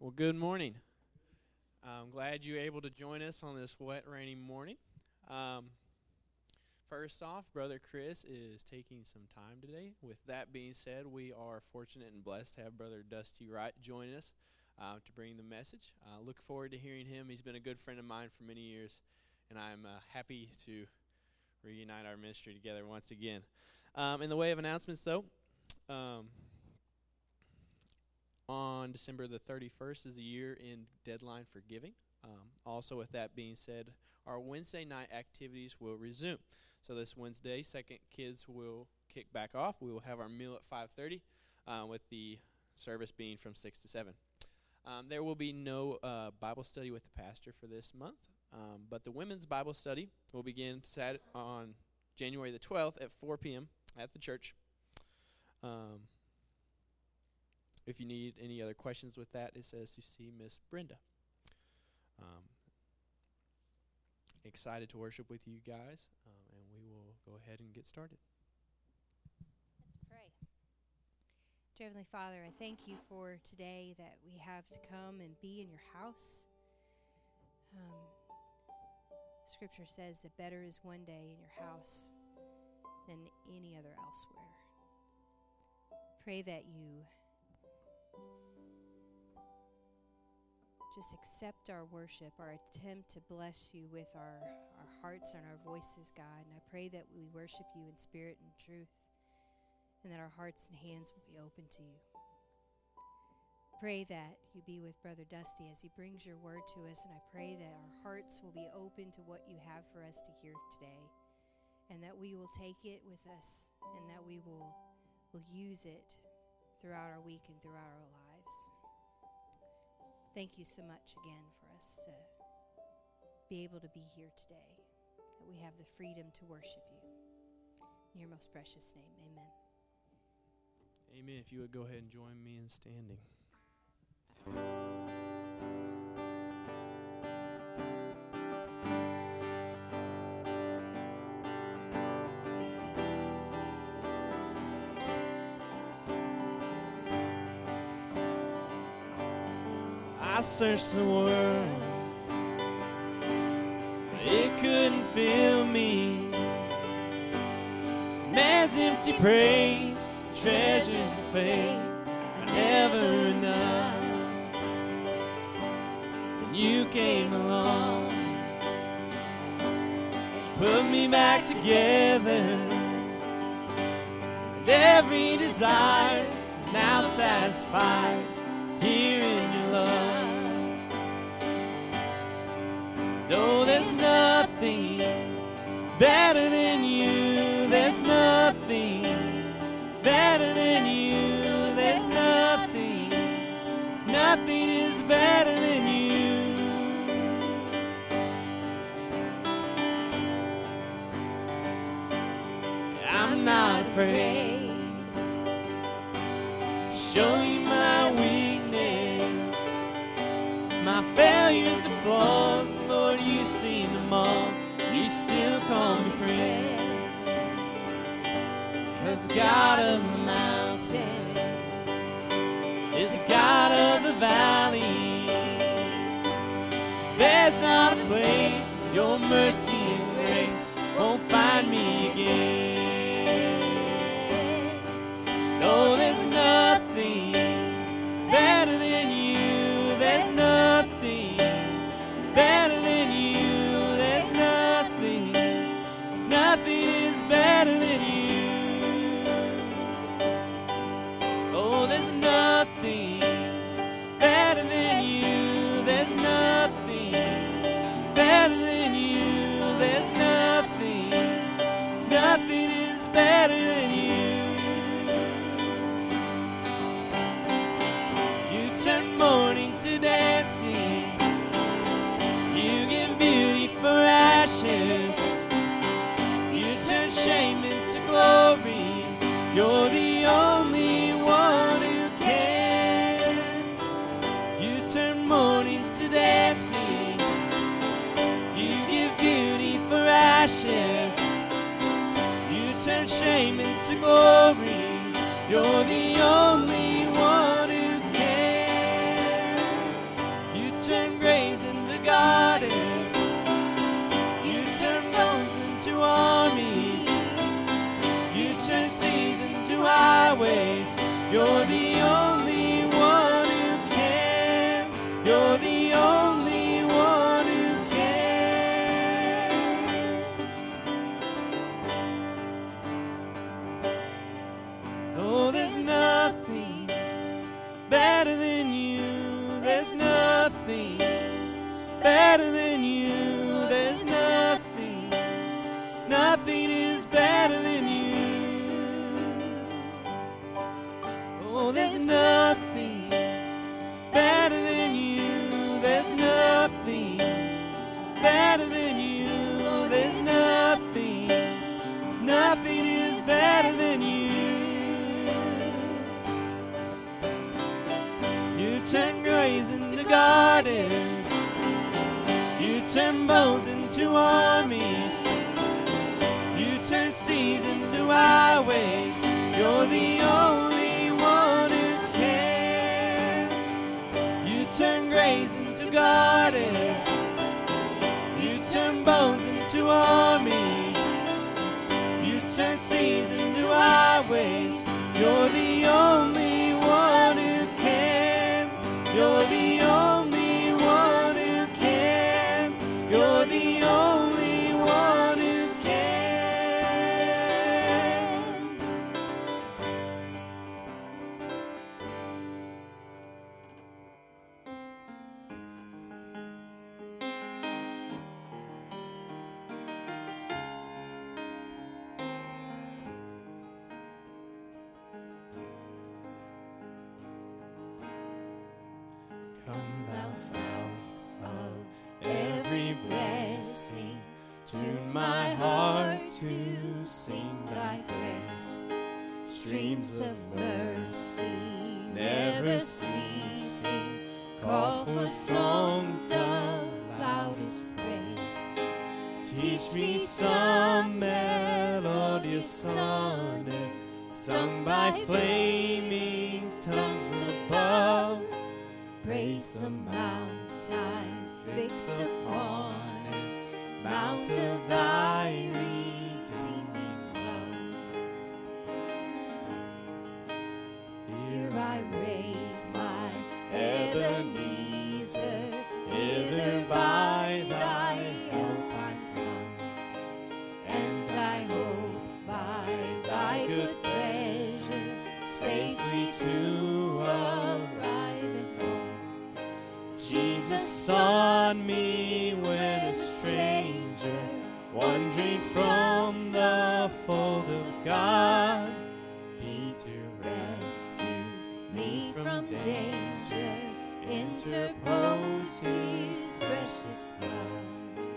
Well, good morning. I'm glad you were able to join us on this wet, rainy morning. First off, Brother Chris is taking some time today. With that being said, we are fortunate and blessed to have Brother Dusty Wright join us to bring the message. Look forward to hearing him. He's been a good friend of mine for many years, and I'm happy to reunite our ministry together once again. In the way of announcements, though, on December the 31st is the year-end deadline for giving. Also, with that being said, our Wednesday night activities will resume. So this Wednesday, second kids will kick back off. We will have our meal at 5:30, with the service being from 6 to 7. There will be no Bible study with the pastor for this month, but the women's Bible study will begin on January the 12th at 4 p.m. at the church. If you need any other questions with that, it says to see Miss Brenda. Excited to worship with you guys, and we will go ahead and get started. Let's pray. Dear Heavenly Father, I thank you for today that we have to come and be in your house. Scripture says that better is one day in your house than any other elsewhere. Pray that you just accept our worship, our attempt to bless you with our hearts and our voices, God. And I pray that we worship you in spirit and truth, and that our hearts and hands will be open to you. Pray that you be with Brother Dusty as he brings your word to us, and I pray that our hearts will be open to what you have for us to hear today, and that we will take it with us, and that we will use it throughout our week and throughout our lives. Thank you so much again for us to be able to be here today, that we have the freedom to worship you. In your most precious name, amen. Amen. If you would go ahead and join me in standing. I searched the world, but it couldn't fill me. Man's empty praise, treasures of faith are never enough. Then you came along and put me back together, and every desire is now satisfied here in your love. No, there's nothing better than you. There's nothing better than you. There's nothing is better than you. I'm not afraid to show you my weakness, my failures and flaws. Lord, you've seen them all. You still call me friend. 'Cause the God of the mountain is the God of the valley. There's not a place your mercy and grace won't find me again. No, there's nothing better than you. There's nothing better than you. There's nothing is better than you. Oh, there's nothing better than you. There's nothing better than you. There's nothing is better than you. You turn mourning to dancing. You give beauty for ashes. You turn shame into glory. You're the only one who can. You turn mourning to dancing. You give beauty for ashes. You turn shame into glory. You're the only one who can. graves into gardens. You turn bones into armies. You turn seas into highways. You're the only one who can. You turn graves into gardens. You turn bones into armies. You turn seas into highways. You're the only one who can. You're the only one who can. You're the only one who can. Come thou fount of every blessing, tune my heart to sing thy grace. Streams of mercy never ceasing, call for songs of loudest praise. Teach me some melodious sonnet, sung by flaming tongues above. Praise the mount I fixed upon it, mount of thy redeeming love. Here I raise my Ebenezer, hither by thy help I come, and I hope by thy good pleasure safely to arrive at home. Jesus sought me when a stranger, wandering from the fold of God. He to rescue me from danger interposed his precious blood.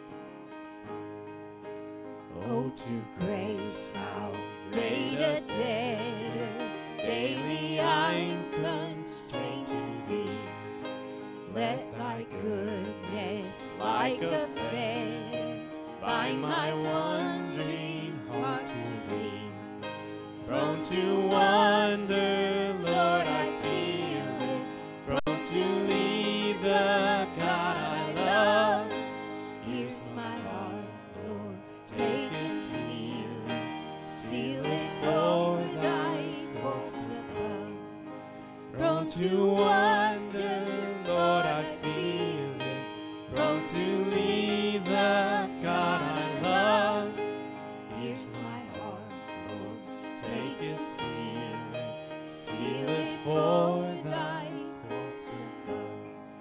Oh, to grace how great a debtor daily I'm constrained to thee. Let thy goodness like a fetter bind my wandering heart to thee. Prone to wander, Lord, I feel it. Prone to leave the God I love. Here's my heart, Lord, take and seal it for thy courts above. Prone to wander, Lord, I feel it. Prone to leave the God I love. Here's my heart, Lord, take it, seal it for thy courts above.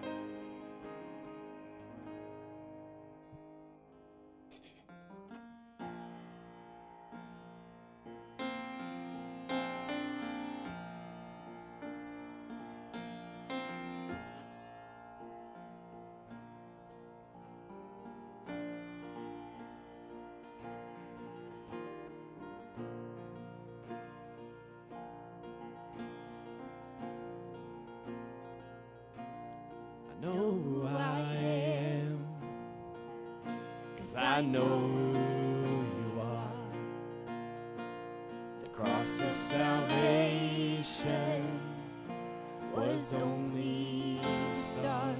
I know who I am, 'cause I know who you are. The cross of salvation was only the start.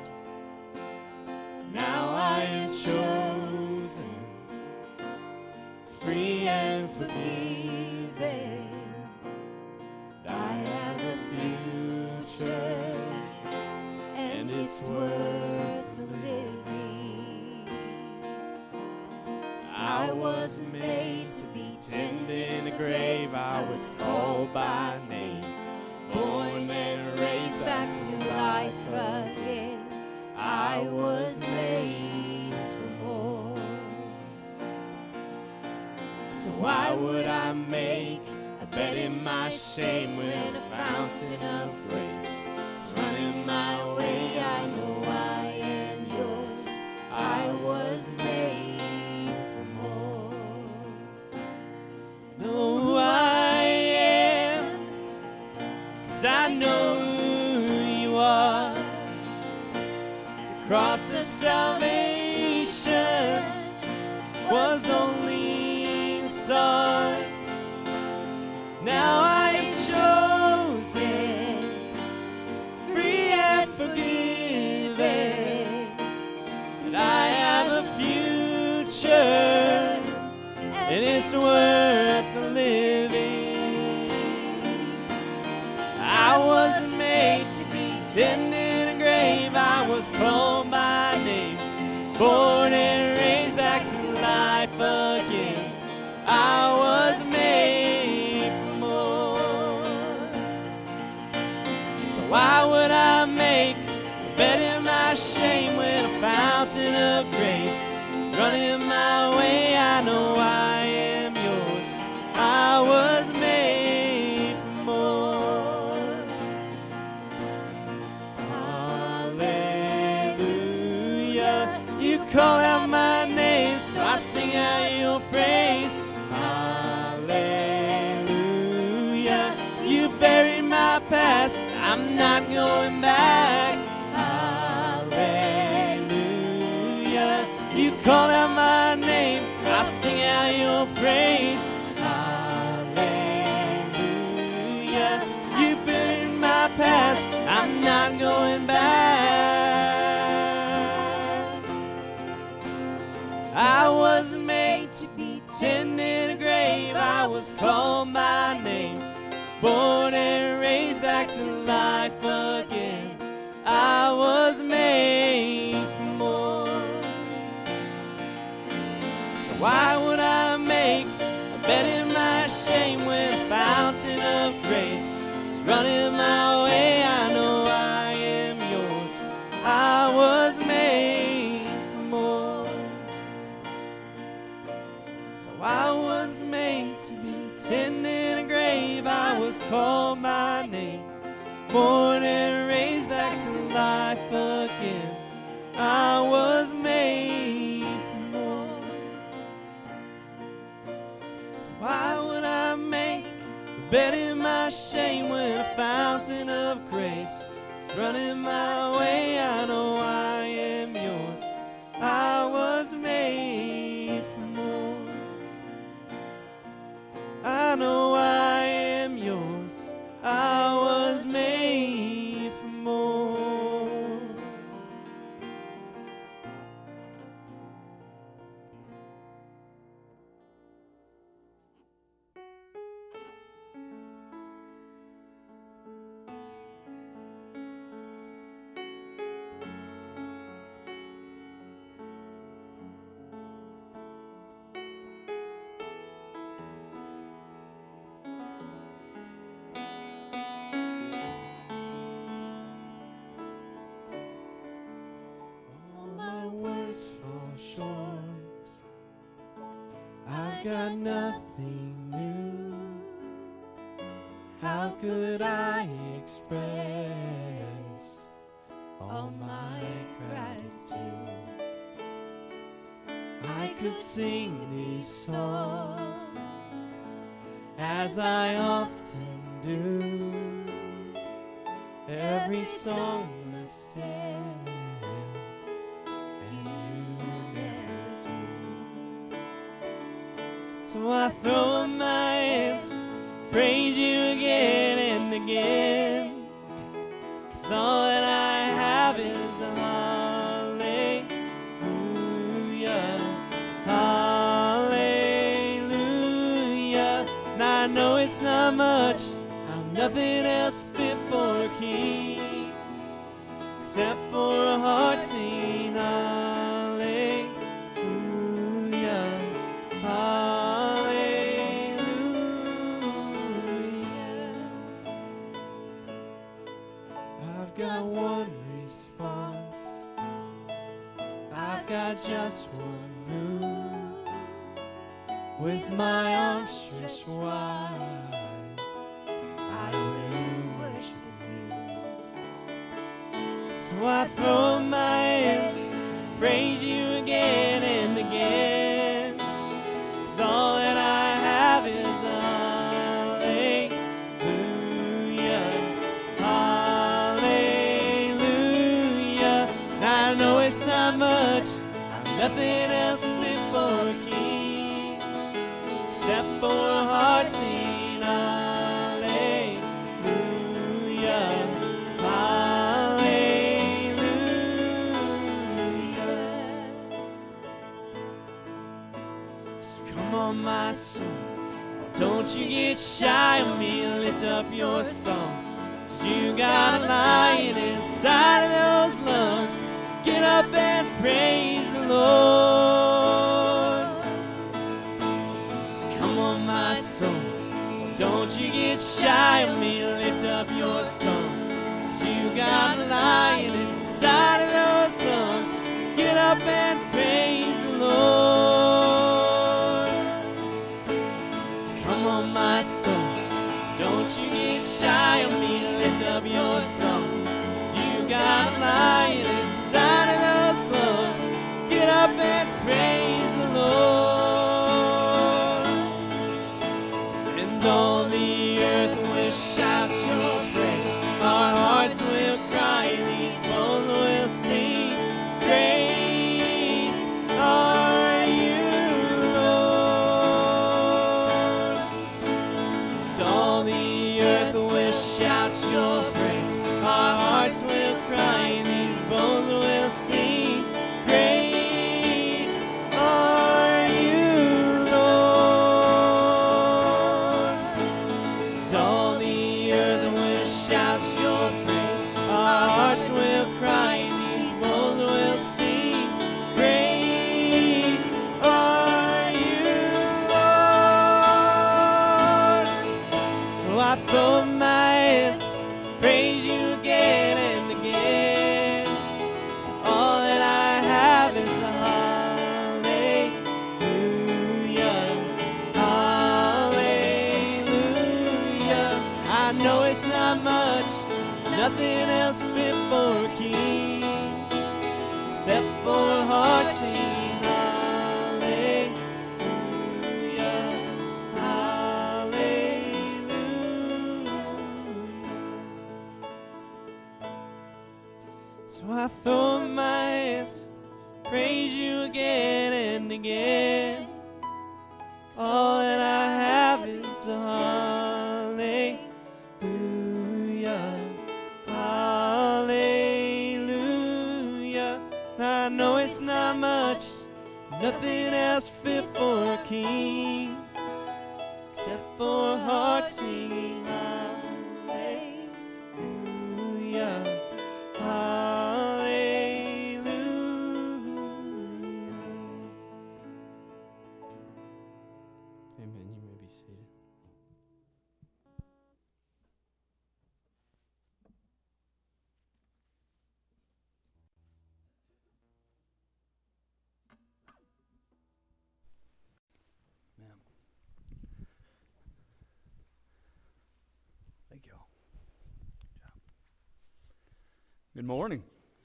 Now I am chosen, free and forgiven. I have a future, and it's worth living. I wasn't made to be tended in a grave. I was called by name, born and raised back to life again. I was made for more. So why would I make a bed in my shame when a fountain of grace is running my way? I know I am yours. I was made for more. Know who I am, 'cause I know who you are. cross of salvation was only the start. Now I am chosen, free and forgiven, and I have a future, and it's worth the living. I wasn't made to be tended in a grave. I was called by name, born and raised back to life again. I was made for more. So why would I make a bed in my shame when a fountain of grace is running my way? I know I am yours. I was made for more. Hallelujah. You call out my name, so I sing out your praise. Hallelujah. You buried my past, I'm not going back. Hallelujah. You call out my name, so I sing out your praise. Hallelujah. You buried my past, I'm not going back. I wasn't made to be tended in a grave. I was called by name, born and raised back to life again. I was made for more. So why would I make a bed in my shame when a fountain of grace is running my way? I know I am yours. I was made for more. So I was made to be tended in a grave. I was called by name, born and raised back to life again. I was made for more. So why would I make a bed in my shame when a fountain of grace is running my way? I know I am yours. I was made for more. I know I am yours. I was made for more. All my words fall short. I've got nothing new. How could I express all my gratitude? I could sing these songs as I often do. Every song must end, and you never do. So I throw up my hands, praise you again and again, 'cause all that I have is a hallelujah, hallelujah. And I know it's not much, I've nothing else fit for a king, except for a heart singing hallelujah, hallelujah. I've got one response, I've got just one move. With my arms stretched wide, I will worship you. So I throw up my hands, praise you again and again, 'cause all that I have is a hallelujah, hallelujah. And I know it's not much, I've nothing else fit for a king, except for a heart singing hallelujah, hallelujah. So come on, my soul, don't you get shy of me, lift up your song. 'Cause you got a lion inside of those lungs. Get up and praise the Lord. So come on, my soul, don't you get shy of me, lift up your song. 'Cause you got a lion inside of those lungs. Get up and praise the Lord. Come on, my soul, don't you get shy of me, lift up your song. You got a lion inside of those lungs. Get up and praise the Lord. And all the earth will shout your praise. Our hearts will cry and these bones will sing. Great are you, Lord. And all the earth will shout your praise. Our hearts will cry and these bones will sing. Great are you, Lord. And all the earth will shout your praise. Our hearts will cry and these bones will sing. Great are you, Lord. So I throw up my hands, praise you again and again. 'Cause all that I have is a hallelujah, hallelujah. I know it's not much, nothing else fit for a king, except for a heart singing hallelujah, hallelujah. So I throw up my hands, praise you again and again. All that I have is a hallelujah, hallelujah. I know it's not much, nothing else fit for a king, except for a heart singing hallelujah, hallelujah. Amen. You may be seated. Amen. Thank you all. Good morning.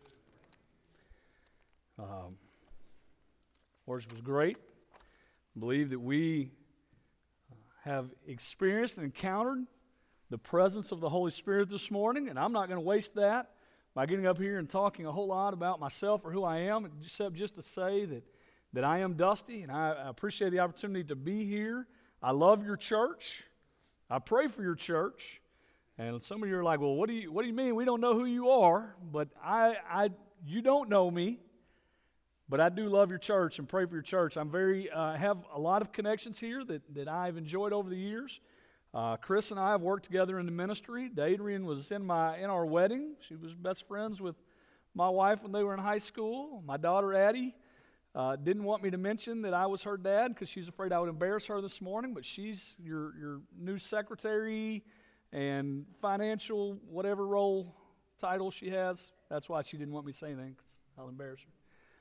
Worship was great. I believe that we have experienced and encountered the presence of the Holy Spirit this morning, and I'm not going to waste that by getting up here and talking a whole lot about myself or who I am, except just to say that I am Dusty, and I appreciate the opportunity to be here. I love your church. I pray for your church. And some of you are like, well, what do you mean? We don't know who you are, but you don't know me. But I do love your church and pray for your church. I'm have a lot of connections here that I've enjoyed over the years. Chris and I have worked together in the ministry. Adrian was in our wedding. She was best friends with my wife when they were in high school. My daughter Addie didn't want me to mention that I was her dad because she's afraid I would embarrass her this morning. But she's your new secretary and financial whatever role title she has. That's why she didn't want me to say anything because I'll embarrass her.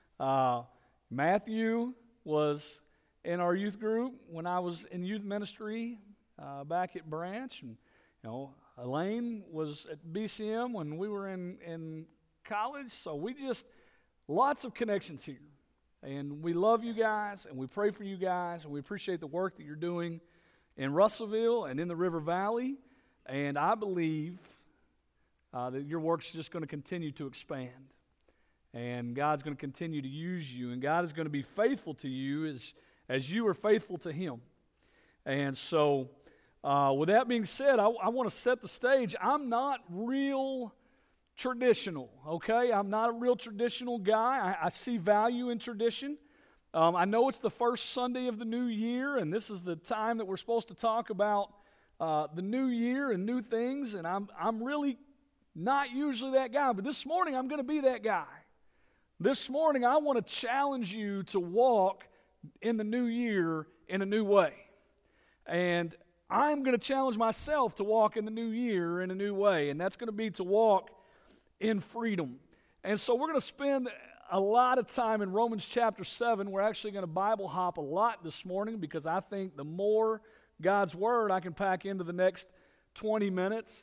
Matthew was in our youth group when I was in youth ministry back at Branch, and Elaine was at BCM when we were in college. So we just lots of connections here, and we love you guys, and we pray for you guys, and we appreciate the work that you're doing in Russellville and in the River Valley, and I believe that your work's just going to continue to expand. And God's going to continue to use you, and God is going to be faithful to you as you are faithful to Him. And so, with that being said, I want to set the stage. I'm not real traditional, okay? I'm not a real traditional guy. I see value in tradition. I know it's the first Sunday of the new year, and this is the time that we're supposed to talk about the new year and new things, and I'm really not usually that guy, but this morning I'm going to be that guy. This morning I want to challenge you to walk in the new year in a new way. And I'm going to challenge myself to walk in the new year in a new way, and that's going to be to walk in freedom. And so we're going to spend a lot of time in Romans chapter 7. We're actually going to Bible hop a lot this morning because I think the more God's Word I can pack into the next 20 minutes,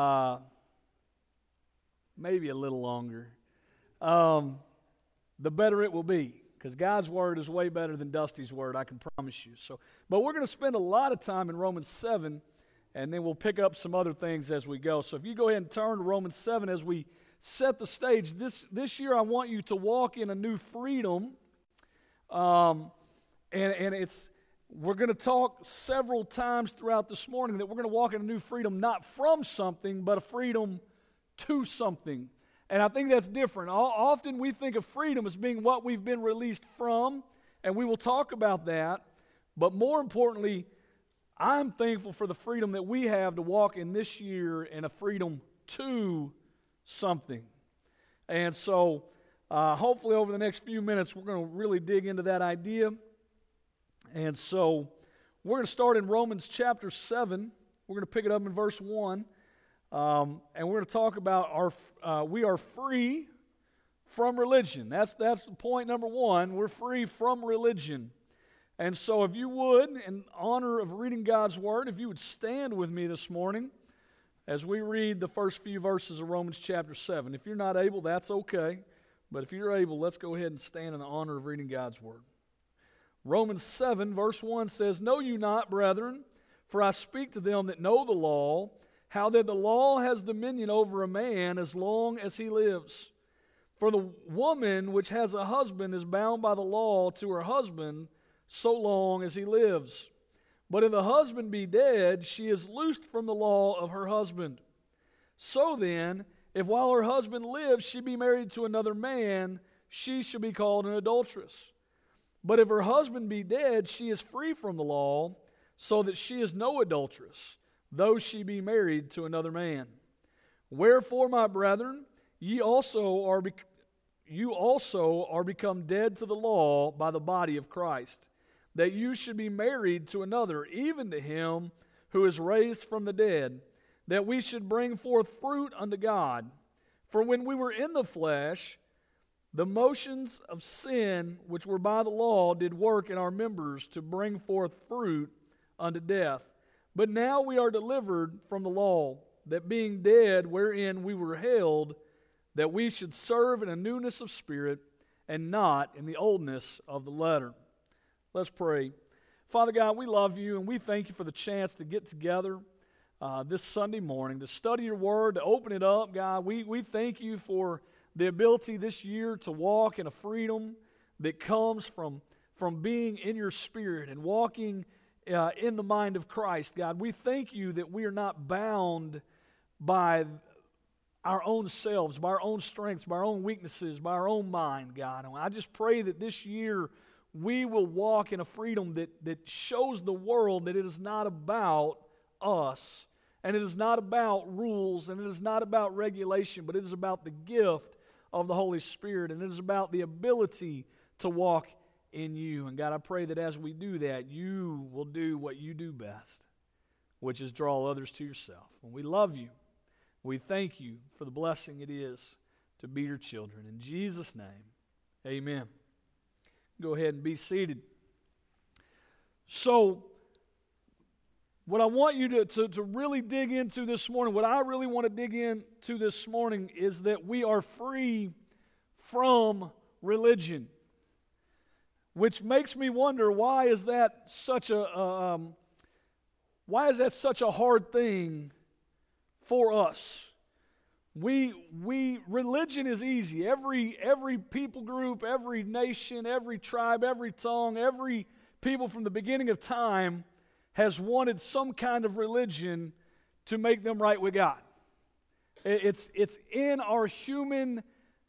maybe a little longer, the better it will be, because God's Word is way better than Dusty's Word, I can promise you. But we're going to spend a lot of time in Romans 7, and then we'll pick up some other things as we go. So if you go ahead and turn to Romans 7 as we set the stage. This year I want you to walk in a new freedom, and we're going to talk several times throughout this morning that we're going to walk in a new freedom, not from something, but a freedom to something. And I think that's different. Often we think of freedom as being what we've been released from, and we will talk about that. But more importantly, I'm thankful for the freedom that we have to walk in this year in a freedom to something. And so hopefully over the next few minutes we're going to really dig into that idea. And so we're going to start in Romans chapter 7. We're going to pick it up in verse 1. And we're going to talk about we are free from religion. That's the point number one. We're free from religion. And so if you would, in honor of reading God's Word, if you would stand with me this morning as we read the first few verses of Romans chapter 7. If you're not able, that's okay. But if you're able, let's go ahead and stand in the honor of reading God's Word. Romans 7 verse 1 says, "Know you not, brethren, for I speak to them that know the law, how that the law has dominion over a man as long as he lives. For the woman which has a husband is bound by the law to her husband so long as he lives. But if the husband be dead, she is loosed from the law of her husband. So then, if while her husband lives she be married to another man, she shall be called an adulteress. But if her husband be dead, she is free from the law, so that she is no adulteress, though she be married to another man. Wherefore, my brethren, you also are become dead to the law by the body of Christ, that you should be married to another, even to him who is raised from the dead, that we should bring forth fruit unto God. For when we were in the flesh, the motions of sin which were by the law did work in our members to bring forth fruit unto death. But now we are delivered from the law, that being dead wherein we were held, that we should serve in a newness of spirit and not in the oldness of the letter." Let's pray. Father God, we love you and we thank you for the chance to get together this Sunday morning, to study your word, to open it up. God, we thank you for the ability this year to walk in a freedom that comes from being in your spirit and walking in the mind of Christ. God, we thank you that we are not bound by our own selves, by our own strengths, by our own weaknesses, by our own mind, God. And I just pray that this year we will walk in a freedom that shows the world that it is not about us, and it is not about rules, and it is not about regulation, but it is about the gift of the Holy Spirit, and it is about the ability to walk in you. And God, I pray that as we do that, you will do what you do best, which is draw others to yourself. And we love you. We thank you for the blessing it is to be your children. In Jesus' name, amen. Go ahead and be seated. So, what I want you to really dig into this morning, what I really want to dig into this morning is that we are free from religion. Which makes me wonder, why is that such a hard thing for us? Religion is easy. Every people group, every nation, every tribe, every tongue, every people from the beginning of time has wanted some kind of religion to make them right with God. It's in our human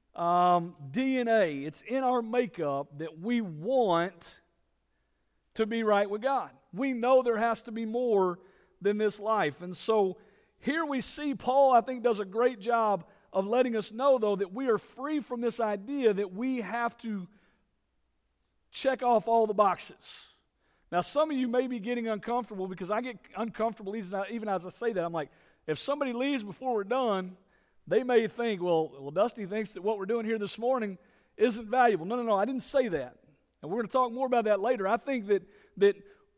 DNA. It's in our makeup that we want to be right with God. We know there has to be more than this life. And so here we see Paul, I think, does a great job of letting us know, though, that we are free from this idea that we have to check off all the boxes. Now, some of you may be getting uncomfortable because I get uncomfortable even as I say that. I'm like, if somebody leaves before we're done, they may think, well, Dusty thinks that what we're doing here this morning isn't valuable. No, I didn't say that. And we're going to talk more about that later. I think that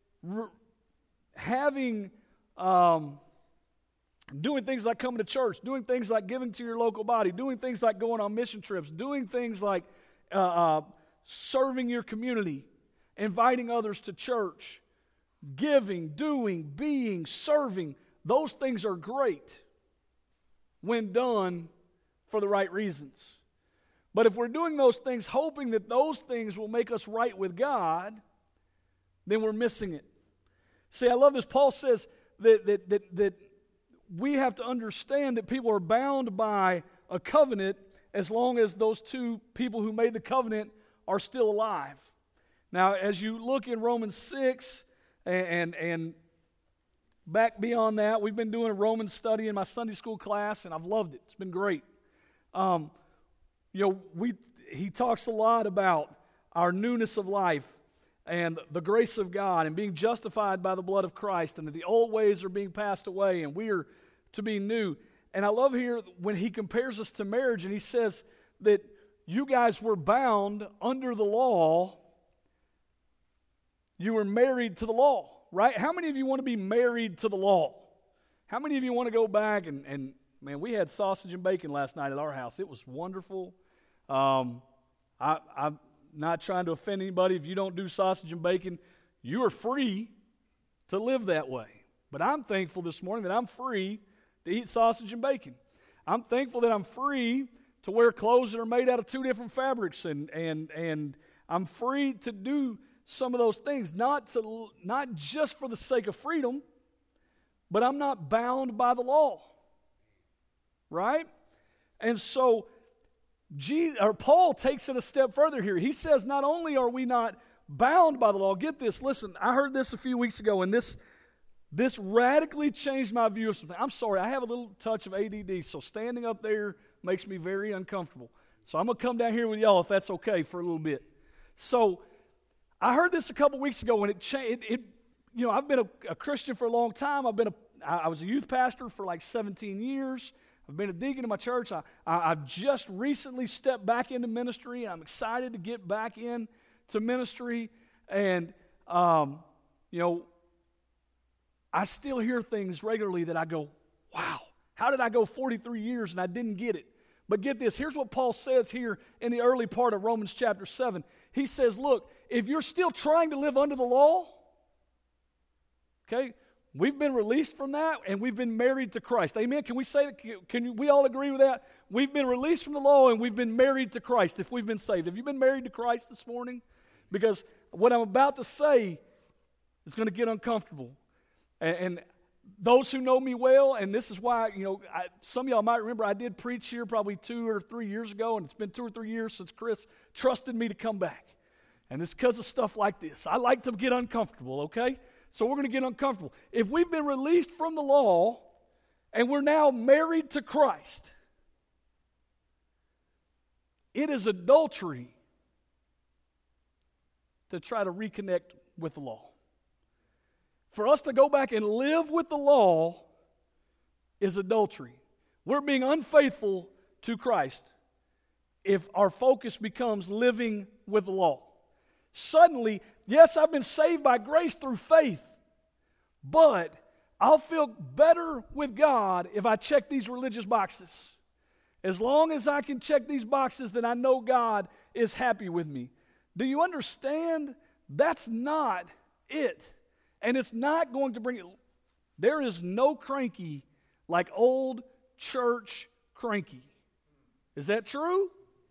having, doing things like coming to church, doing things like giving to your local body, doing things like going on mission trips, doing things like serving your community, inviting others to church, giving, doing, being, serving, those things are great when done for the right reasons. But if we're doing those things hoping that those things will make us right with God, then we're missing it. See, I love this. Paul says that we have to understand that people are bound by a covenant as long as those two people who made the covenant are still alive. Now, as you look in Romans 6 and back beyond that, we've been doing a Romans study in my Sunday school class, and I've loved it. It's been great. He talks a lot about our newness of life and the grace of God and being justified by the blood of Christ, and that the old ways are being passed away and we are to be new. And I love here when he compares us to marriage, and he says that you guys were bound under the law. You were married to the law, right? How many of you want to be married to the law? How many of you want to go back and man, we had sausage and bacon last night at our house. It was wonderful. I'm not trying to offend anybody. If you don't do sausage and bacon, you are free to live that way. But I'm thankful this morning that I'm free to eat sausage and bacon. I'm thankful that I'm free to wear clothes that are made out of two different fabrics, and I'm free to do some of those things, not just for the sake of freedom, but I'm not bound by the law, right? And so Paul takes it a step further here. He says not only are we not bound by the law, get this, listen, I heard this a few weeks ago, and this radically changed my view of something. I'm sorry, I have a little touch of ADD, so standing up there makes me very uncomfortable. So I'm going to come down here with y'all if that's okay for a little bit. So I heard this a couple weeks ago, and it changed. I've been a Christian for a long time. I was a youth pastor for like 17 years. I've been a deacon in my church. I've just recently stepped back into ministry. I'm excited to get back into ministry. And, I still hear things regularly that I go, wow, how did I go 43 years and I didn't get it? But get this, here's what Paul says here in the early part of Romans chapter 7. He says, look, if you're still trying to live under the law, okay, we've been released from that and we've been married to Christ. Amen? Can we say that? Can we all agree with that? We've been released from the law and we've been married to Christ if we've been saved. Have you been married to Christ this morning? Because what I'm about to say is going to get uncomfortable. And those who know me well, and this is why, some of y'all might remember I did preach here probably 2 or 3 years ago, and it's been 2 or 3 years since Chris trusted me to come back. And it's because of stuff like this. I like to get uncomfortable, okay? So we're going to get uncomfortable. If we've been released from the law and we're now married to Christ, it is adultery to try to reconnect with the law. For us to go back and live with the law is adultery. We're being unfaithful to Christ if our focus becomes living with the law. Suddenly, yes, I've been saved by grace through faith, but I'll feel better with God if I check these religious boxes. As long as I can check these boxes, then I know God is happy with me. Do you understand? That's not it. And it's not going to bring it. There is no cranky like old church cranky. Is that true?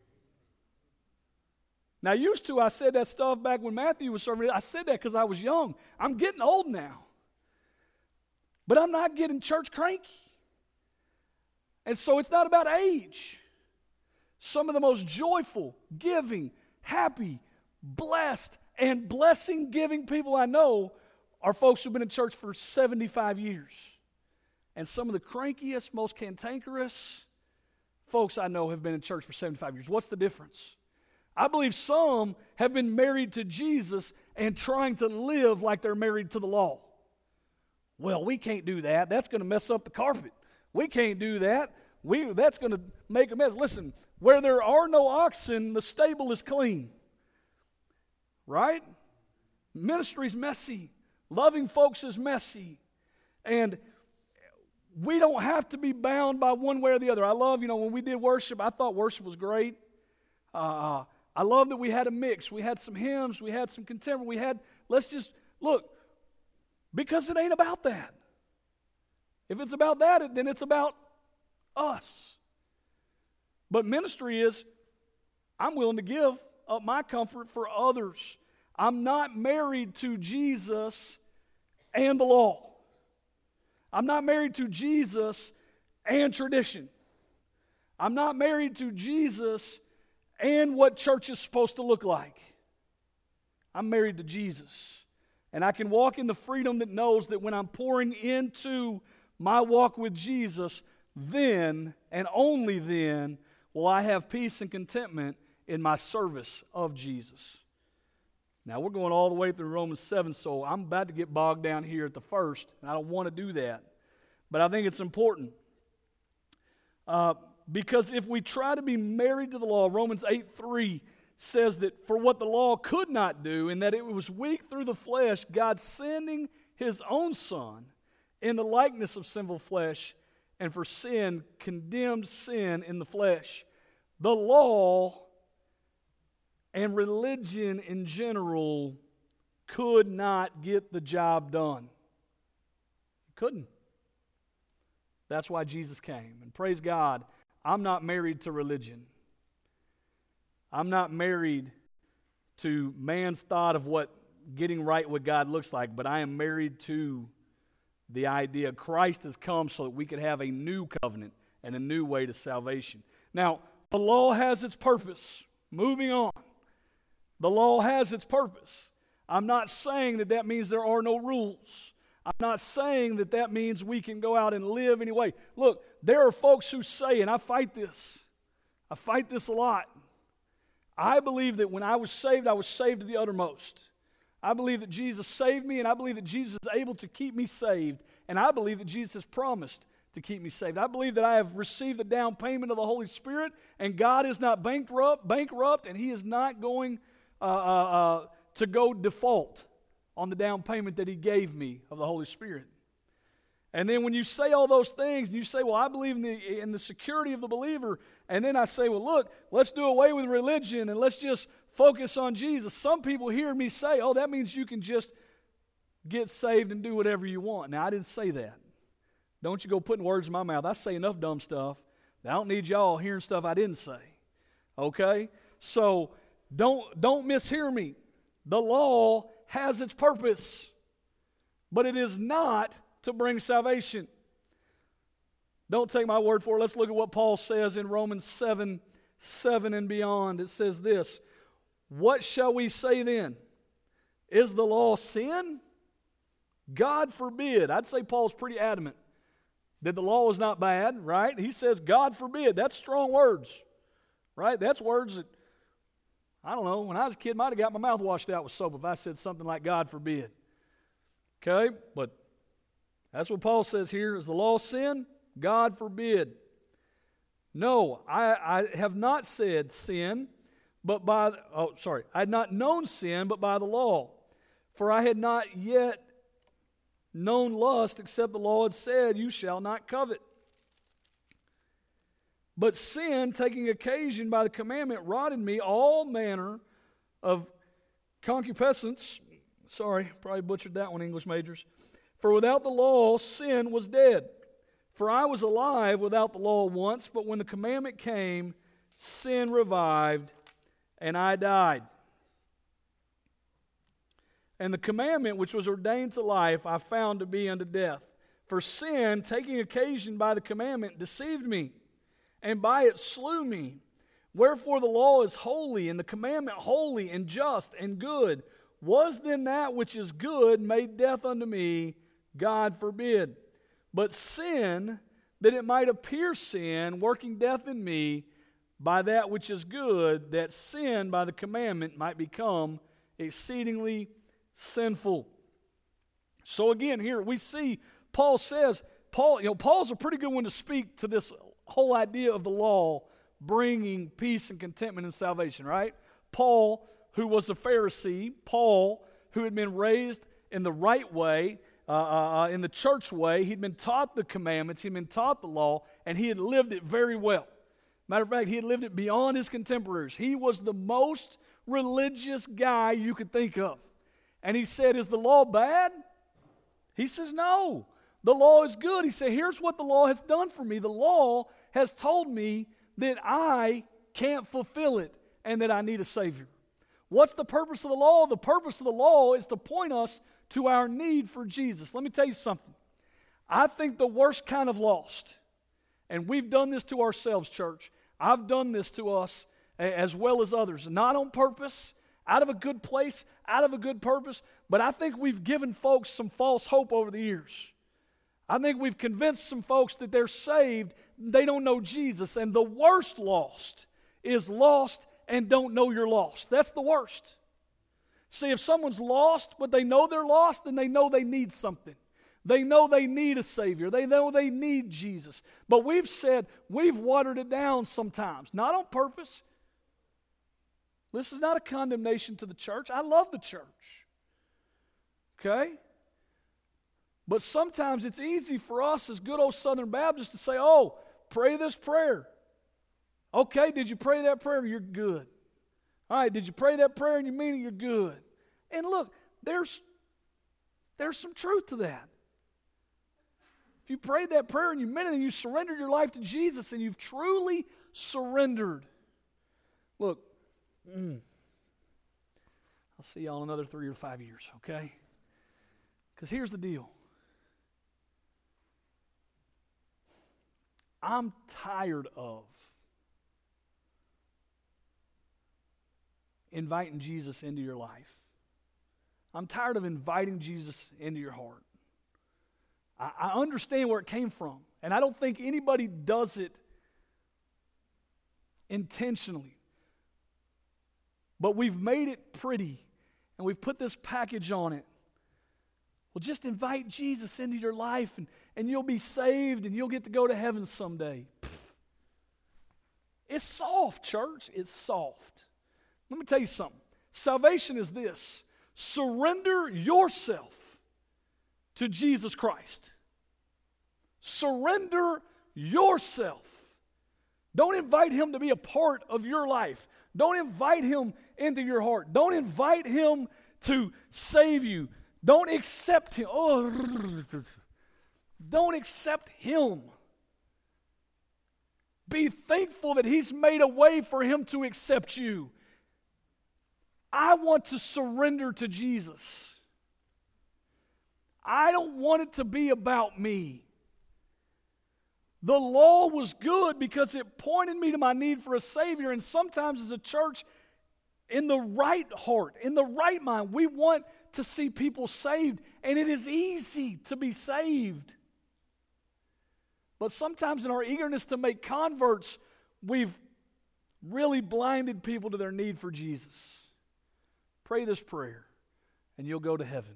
Now, used to, I said that stuff back when Matthew was serving. I said that because I was young. I'm getting old now. But I'm not getting church cranky. And so it's not about age. Some of the most joyful, giving, happy, blessed, and blessing-giving people I know are folks who've been in church for 75 years. And some of the crankiest, most cantankerous folks I know have been in church for 75 years. What's the difference? I believe some have been married to Jesus and trying to live like they're married to the law. Well, we can't do that. That's going to mess up the carpet. We can't do that. That's going to make a mess. Listen, where there are no oxen, the stable is clean. Right? Ministry's messy. Loving folks is messy. And we don't have to be bound by one way or the other. I love, when we did worship, I thought worship was great. I love that we had a mix. We had some hymns. We had some contemporary. Let's just, look, because it ain't about that. If it's about that, then it's about us. But ministry is, I'm willing to give up my comfort for others. I'm not married to Jesus and the law. I'm not married to Jesus and tradition. I'm not married to Jesus and what church is supposed to look like. I'm married to Jesus. And I can walk in the freedom that knows that when I'm pouring into my walk with Jesus, then and only then will I have peace and contentment in my service of Jesus. Now, we're going all the way through Romans 7, so I'm about to get bogged down here at the first, and I don't want to do that. But I think it's important. Because if we try to be married to the law, Romans 8:3 says that for what the law could not do, and that it was weak through the flesh, God sending His own Son in the likeness of sinful flesh, and for sin, condemned sin in the flesh. The law and religion in general could not get the job done. It couldn't. That's why Jesus came. And praise God, I'm not married to religion. I'm not married to man's thought of what getting right with God looks like, but I am married to the idea Christ has come so that we could have a new covenant and a new way to salvation. Now, the law has its purpose. Moving on. The law has its purpose. I'm not saying that means there are no rules. I'm not saying that means we can go out and live anyway. Look, there are folks who say, and I fight this a lot. I believe that when I was saved to the uttermost. I believe that Jesus saved me, and I believe that Jesus is able to keep me saved, and I believe that Jesus has promised to keep me saved. I believe that I have received the down payment of the Holy Spirit, and God is not bankrupt, and He is not going to go default on the down payment that He gave me of the Holy Spirit. And then when you say all those things, and you say, well, I believe in the security of the believer, and then I say, well, look, let's do away with religion, and let's just focus on Jesus. Some people hear me say, oh, that means you can just get saved and do whatever you want. Now, I didn't say that. Don't you go putting words in my mouth. I say enough dumb stuff. I don't need y'all hearing stuff I didn't say. Okay? So, don't mishear me. The law has its purpose, but it is not to bring salvation. Don't take my word for it. Let's look at what Paul says in Romans 7 and beyond. It says this, what shall we say then? Is the law sin? God forbid. I'd say Paul's pretty adamant that the law is not bad, right? He says, God forbid. That's strong words, right? That's words that, I don't know, when I was a kid, might have got my mouth washed out with soap if I said something like God forbid. Okay? But that's what Paul says here. Is the law sin? God forbid. No, I have not said sin, but I had not known sin, but by the law. For I had not yet known lust, except the law had said, you shall not covet. But sin, taking occasion by the commandment, wrought in me all manner of concupiscence. Sorry, probably butchered that one, English majors. For without the law, sin was dead. For I was alive without the law once, but when the commandment came, sin revived, and I died. And the commandment which was ordained to life I found to be unto death. For sin, taking occasion by the commandment, deceived me, and by it slew me. Wherefore the law is holy, and the commandment holy, and just, and good. Was then that which is good made death unto me? God forbid. But sin, that it might appear sin, working death in me, by that which is good, that sin by the commandment might become exceedingly sinful. So again, here we see Paul says, Paul's a pretty good one to speak to this whole idea of the law bringing peace and contentment and salvation, right? Paul, who was a Pharisee, Paul, who had been raised in the right way, in the church way, he'd been taught the commandments, he'd been taught the law, and he had lived it very well. Matter of fact, he had lived it beyond his contemporaries. He was the most religious guy you could think of. And he said, is the law bad? He says, no. The law is good. He said, here's what the law has done for me. The law has told me that I can't fulfill it and that I need a Savior. What's the purpose of the law? The purpose of the law is to point us to our need for Jesus. Let me tell you something. I think the worst kind of lost, and we've done this to ourselves, church. I've done this to us as well as others, not on purpose, out of a good place, out of a good purpose, but I think we've given folks some false hope over the years. I think we've convinced some folks that they're saved, they don't know Jesus, and the worst lost is lost and don't know you're lost. That's the worst. See, if someone's lost, but they know they're lost, then they know they need something. They know they need a Savior. They know they need Jesus. But we've watered it down sometimes, not on purpose. This is not a condemnation to the church. I love the church. Okay? But sometimes it's easy for us as good old Southern Baptists to say, oh, pray this prayer. Okay, did you pray that prayer? You're good. All right, did you pray that prayer and you mean it? You're good. And look, there's some truth to that. If you prayed that prayer and you meant it and you surrendered your life to Jesus and you've truly surrendered, look, I'll see y'all in another 3 or 5 years, okay? Because here's the deal. I'm tired of inviting Jesus into your life. I'm tired of inviting Jesus into your heart. I understand where it came from, and I don't think anybody does it intentionally. But we've made it pretty, and we've put this package on it. Well, just invite Jesus into your life, and you'll be saved, and you'll get to go to heaven someday. It's soft, church. It's soft. Let me tell you something. Salvation is this. Surrender yourself to Jesus Christ. Surrender yourself. Don't invite Him to be a part of your life. Don't invite Him into your heart. Don't invite Him to save you. Don't accept Him. Don't accept Him. Be thankful that He's made a way for Him to accept you. I want to surrender to Jesus. I don't want it to be about me. The law was good because it pointed me to my need for a Savior, and sometimes as a church, in the right heart, in the right mind, we want to see people saved, and it is easy to be saved. But sometimes in our eagerness to make converts, we've really blinded people to their need for Jesus. Pray this prayer, and you'll go to heaven.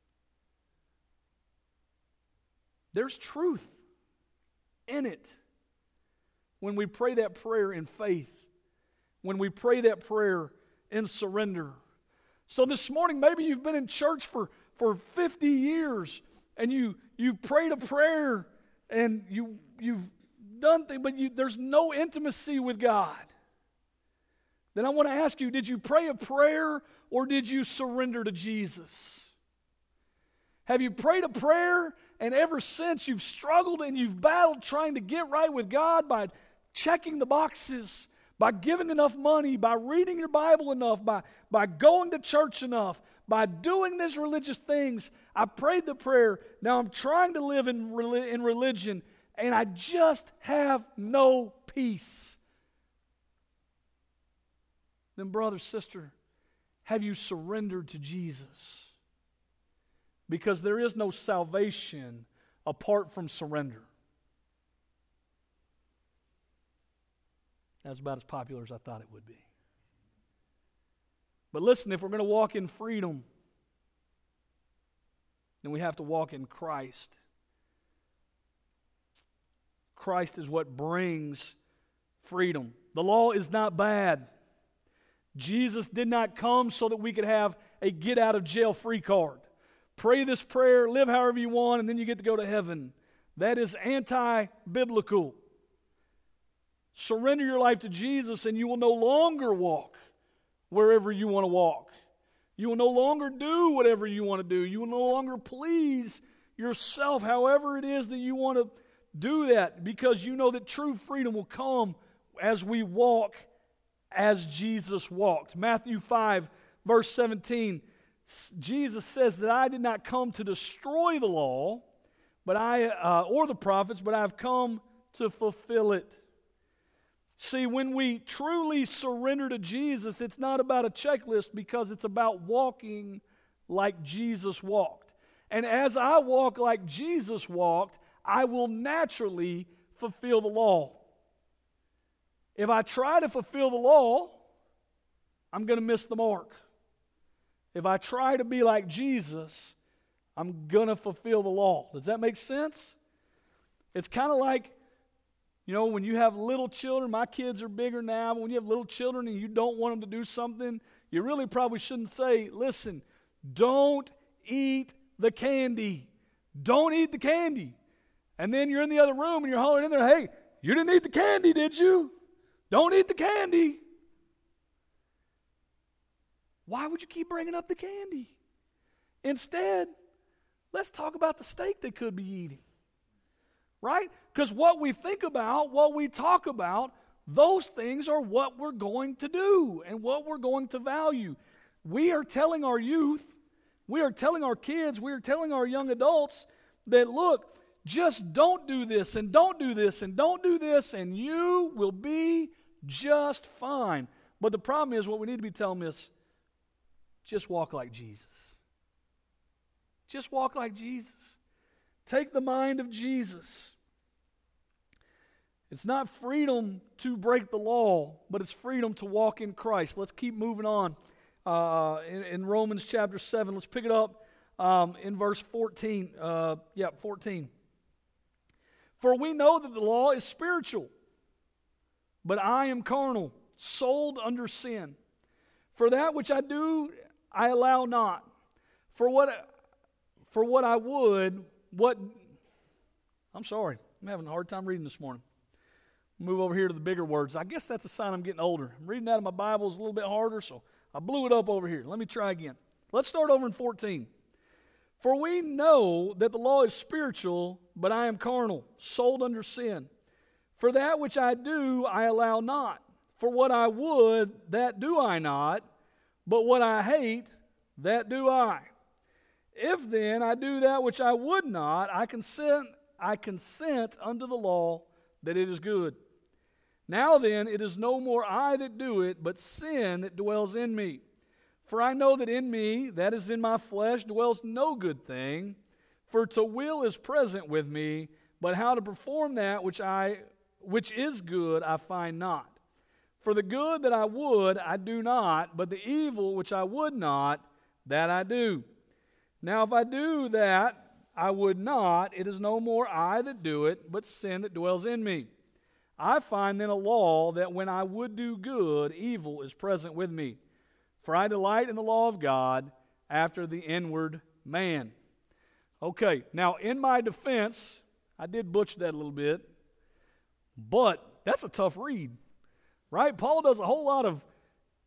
There's truth in it when we pray that prayer in faith, when we pray that prayer in surrender. So this morning, maybe you've been in church for 50 years, and you prayed a prayer, and you've done things, but there's no intimacy with God. Then I want to ask you, did you pray a prayer or did you surrender to Jesus? Have you prayed a prayer and ever since you've struggled and you've battled trying to get right with God by checking the boxes, by giving enough money, by reading your Bible enough, by going to church enough, by doing these religious things. I prayed the prayer. Now I'm trying to live in religion, and I just have no peace. Then, brother, sister, have you surrendered to Jesus? Because there is no salvation apart from surrender. That's about as popular as I thought it would be. But listen, if we're going to walk in freedom, then we have to walk in Christ. Christ is what brings freedom. The law is not bad. Jesus did not come so that we could have a get-out-of-jail-free card. Pray this prayer, live however you want, and then you get to go to heaven. That is anti-biblical. Surrender your life to Jesus, and you will no longer walk wherever you want to walk. You will no longer do whatever you want to do. You will no longer please yourself however it is that you want to do that, because you know that true freedom will come as we walk as Jesus walked. Matthew 5, verse 17, Jesus says that I did not come to destroy the law, or the prophets, but I have come to fulfill it. See, when we truly surrender to Jesus, it's not about a checklist, because it's about walking like Jesus walked. And as I walk like Jesus walked, I will naturally fulfill the law. If I try to fulfill the law, I'm going to miss the mark. If I try to be like Jesus, I'm going to fulfill the law. Does that make sense? It's kind of like, when you have little children, my kids are bigger now, but when you have little children and you don't want them to do something, you really probably shouldn't say, listen, don't eat the candy. Don't eat the candy. And then you're in the other room and you're hollering in there, hey, you didn't eat the candy, did you? Don't eat the candy. Why would you keep bringing up the candy? Instead, let's talk about the steak they could be eating. Right? Because what we think about, what we talk about, those things are what we're going to do and what we're going to value. We are telling our youth, we are telling our kids, we are telling our young adults that, look, just don't do this and don't do this and don't do this, and you will be just fine. But the problem is, what we need to be telling them is, just walk like Jesus. Just walk like Jesus. Take the mind of Jesus. It's not freedom to break the law, but it's freedom to walk in Christ. Let's keep moving on. In Romans chapter 7, let's pick it up in verse 14. 14. For we know that the law is spiritual, but I am carnal, sold under sin. For that which I do, I allow not. For what I would, I'm sorry, I'm having a hard time reading this morning. Move over here to the bigger words. I guess that's a sign I'm getting older. I'm reading out of my Bible is a little bit harder, so I blew it up over here. Let me try again. Let's start over in 14. For we know that the law is spiritual, but I am carnal, sold under sin. For that which I do, I allow not. For what I would, that do I not. But what I hate, that do I. If then I do that which I would not, I consent unto the law that it is good. Now then, it is no more I that do it, but sin that dwells in me. For I know that in me, that is in my flesh, dwells no good thing. For to will is present with me, but how to perform that which is good, I find not. For the good that I would, I do not, but the evil which I would not, that I do. Now if I do that I would not, it is no more I that do it, but sin that dwells in me. I find then a law that when I would do good, evil is present with me. For I delight in the law of God after the inward man. Okay, now in my defense, I did butcher that a little bit, but that's a tough read, right? Paul does a whole lot of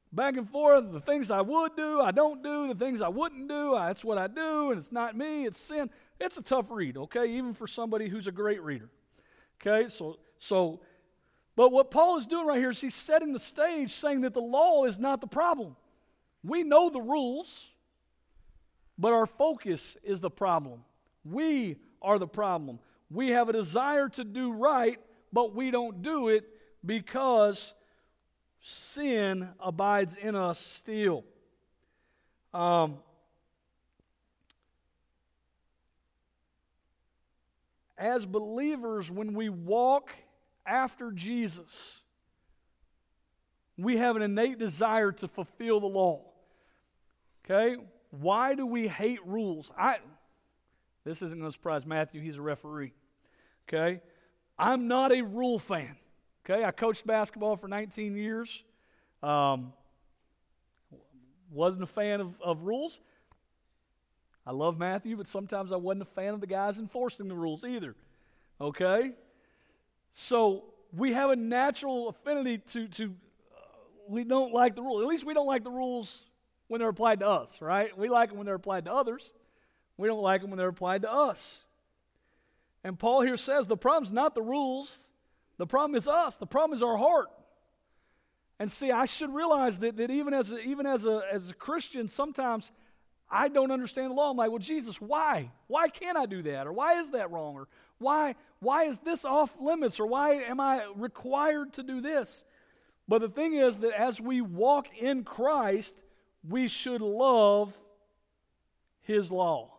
back and forth, the things I would do, I don't do, the things I wouldn't do, that's what I do, and it's not me, it's sin. It's a tough read, okay, even for somebody who's a great reader. Okay, but what Paul is doing right here is he's setting the stage saying that the law is not the problem. We know the rules, but our focus is the problem. We are the problem. We have a desire to do right, but we don't do it because sin abides in us still. As believers, when we walk after Jesus, we have an innate desire to fulfill the law. Okay? Why do we hate rules? This isn't going to surprise Matthew. He's a referee. Okay? I'm not a rule fan. Okay? I coached basketball for 19 years. Wasn't a fan of rules. I love Matthew, but sometimes I wasn't a fan of the guys enforcing the rules either. Okay? So we have a natural affinity to we don't like the rules. At least we don't like the rules when they're applied to us, right? We like them when they're applied to others. We don't like them when they're applied to us. And Paul here says the problem's not the rules. The problem is us. The problem is our heart. And see, I should realize that even as a Christian, sometimes I don't understand the law. I'm like, well, Jesus, why? Why can't I do that? Or why is that wrong? Or why is this off limits? Or why am I required to do this? But the thing is that as we walk in Christ, we should love His law.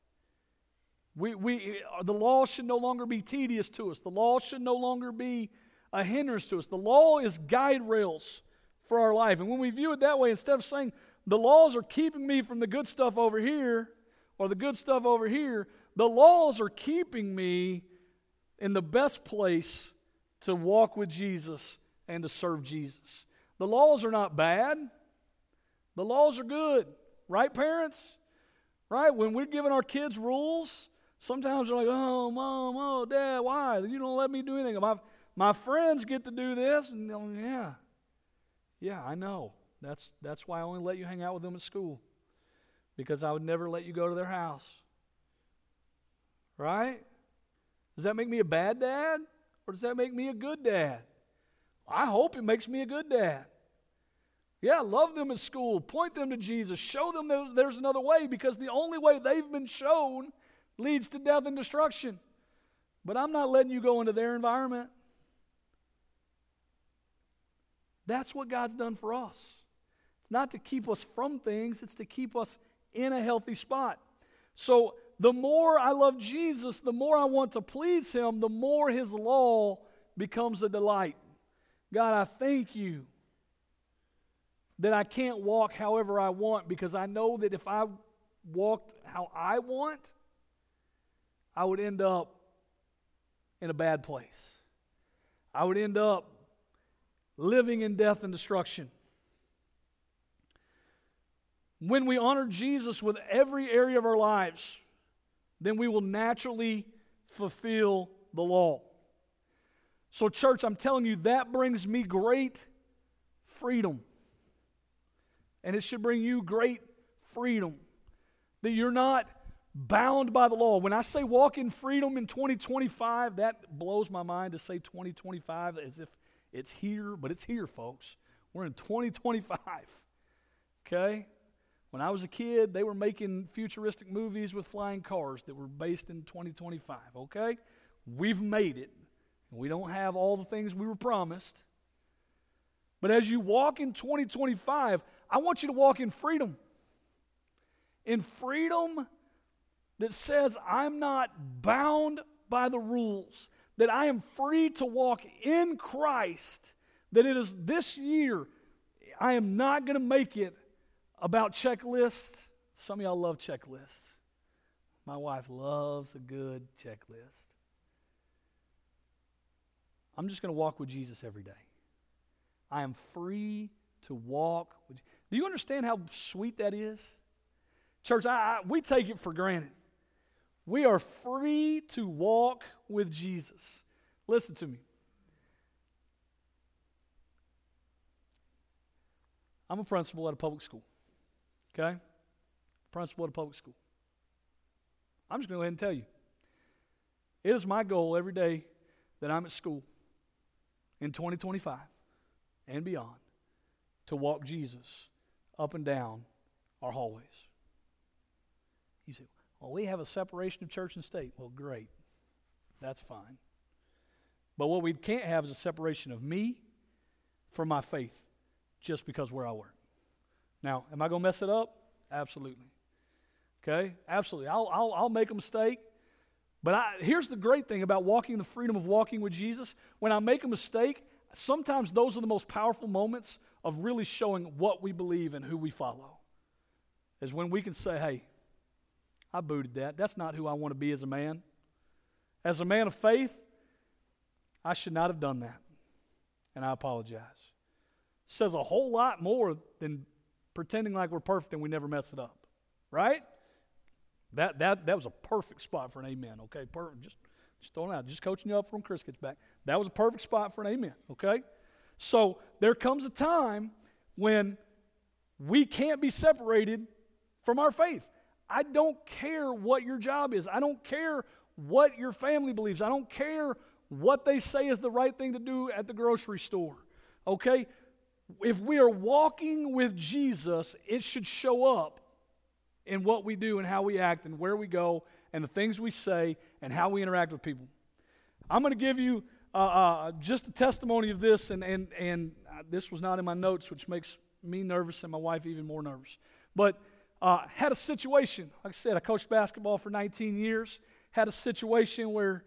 The law should no longer be tedious to us. The law should no longer be a hindrance to us. The law is guide rails for our life. And when we view it that way, instead of saying the laws are keeping me from the good stuff over here or the good stuff over here, the laws are keeping me in the best place to walk with Jesus and to serve Jesus. The laws are not bad. The laws are good. Right, parents? Right? When we're giving our kids rules, sometimes they're like, oh, Mom, oh, Dad, why? You don't let me do anything. My friends get to do this. And yeah, I know. That's why I only let you hang out with them at school. Because I would never let you go to their house. Right? Does that make me a bad dad? Or does that make me a good dad? I hope it makes me a good dad. Yeah, love them at school. Point them to Jesus. Show them that there's another way, because the only way they've been shown leads to death and destruction. But I'm not letting you go into their environment. That's what God's done for us. It's not to keep us from things. It's to keep us in a healthy spot. So the more I love Jesus, the more I want to please Him, the more His law becomes a delight. God, I thank you that I can't walk however I want, because I know that if I walked how I want, I would end up in a bad place. I would end up living in death and destruction. When we honor Jesus with every area of our lives, then we will naturally fulfill the law. So, church, I'm telling you, that brings me great freedom. And it should bring you great freedom. That you're not bound by the law. When I say walk in freedom in 2025, that blows my mind to say 2025 as if it's here, but it's here, folks. We're in 2025. Okay? When I was a kid, they were making futuristic movies with flying cars that were based in 2025. Okay? We've made it. We don't have all the things we were promised. But as you walk in 2025, I want you to walk in freedom. In freedom that says I'm not bound by the rules. That I am free to walk in Christ. That it is this year, I am not going to make it about checklists. Some of y'all love checklists. My wife loves a good checklist. I'm just going to walk with Jesus every day. I am free to walk with. Do you understand how sweet that is? Church, we take it for granted. We are free to walk with Jesus. Listen to me. I'm a principal at a public school, okay? Principal at a public school. I'm just going to go ahead and tell you. It is my goal every day that I'm at school in 2025 and beyond to walk Jesus up and down our hallways. You say, well, we have a separation of church and state. Well, great. That's fine. But what we can't have is a separation of me from my faith just because where I work. Now, am I going to mess it up? Absolutely. Okay? Absolutely. I'll make a mistake. But here's the great thing about walking the freedom of walking with Jesus. When I make a mistake, sometimes those are the most powerful moments of really showing what we believe and who we follow. Is when we can say, hey, I booted that. That's not who I want to be as a man. As a man of faith, I should not have done that. And I apologize. Says a whole lot more than pretending like we're perfect and we never mess it up. Right? That was a perfect spot for an amen, okay? Perfect. Just throwing it out. Just coaching you up from Chris gets back. That was a perfect spot for an amen, okay? So there comes a time when we can't be separated from our faith. I don't care what your job is. I don't care what your family believes. I don't care what they say is the right thing to do at the grocery store, okay? If we are walking with Jesus, it should show up in what we do and how we act and where we go and the things we say and how we interact with people. I'm going to give you just a testimony of this, and this was not in my notes, which makes me nervous and my wife even more nervous. But had a situation, like I said, I coached basketball for 19 years, had a situation where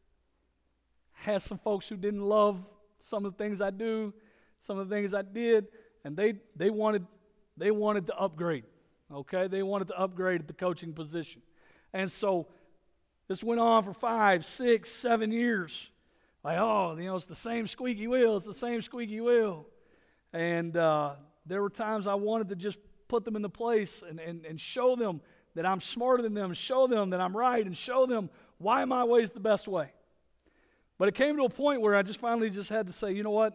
I had some folks who didn't love some of the things I do, some of the things I did, and they wanted to upgrade. Okay, they wanted to upgrade at the coaching position. And so this went on for 5, 6, 7 years. Like, it's the same squeaky wheel, it's the same squeaky wheel. And there were times I wanted to just put them into place and show them that I'm smarter than them, show them that I'm right, and show them why my way is the best way. But it came to a point where I just finally just had to say, you know what?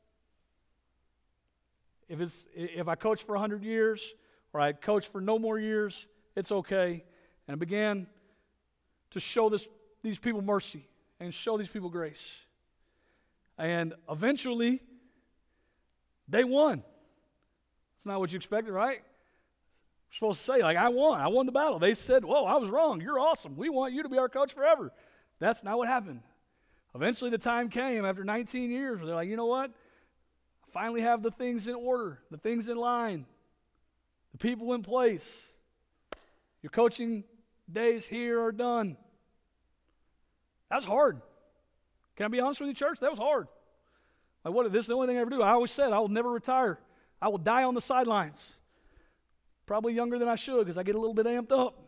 If I coach for 100 years, or I coach for no more years, it's okay. And I began to show these people mercy and show these people grace. And eventually, they won. It's not what you expected, right? We're supposed to say, like, I won the battle. They said, whoa, I was wrong. You're awesome. We want you to be our coach forever. That's not what happened. Eventually, the time came after 19 years where they're like, you know what? I finally have the things in order, the things in line. The people in place. Your coaching days here are done. That's hard. Can I be honest with you, church? That was hard. Like, this is the only thing I ever do. I always said I will never retire. I will die on the sidelines. Probably younger than I should because I get a little bit amped up.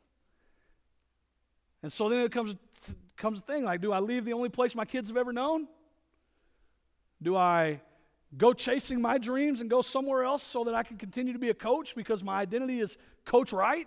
And so then it comes a thing like, do I leave the only place my kids have ever known? Do I go chasing my dreams and go somewhere else so that I can continue to be a coach because my identity is Coach Wright?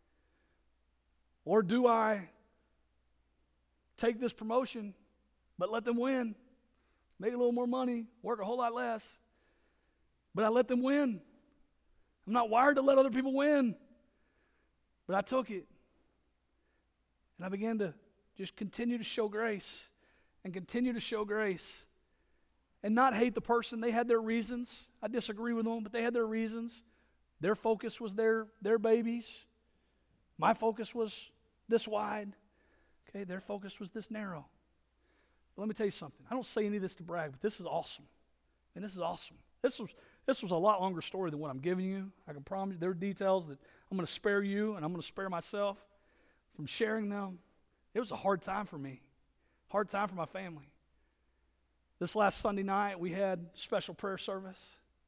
Or do I take this promotion but let them win, make a little more money, work a whole lot less, but I let them win? I'm not wired to let other people win, but I took it. And I began to just continue to show grace and continue to show grace. And not hate the person. They had their reasons. I disagree with them, but they had their reasons. Their focus was their babies. My focus was this wide. Okay, their focus was this narrow. But let me tell you something. I don't say any of this to brag, but this is awesome. And this is awesome. This was a lot longer story than what I'm giving you. I can promise you there are details that I'm going to spare you and I'm going to spare myself from sharing them. It was a hard time for me. Hard time for my family. This last Sunday night, we had special prayer service.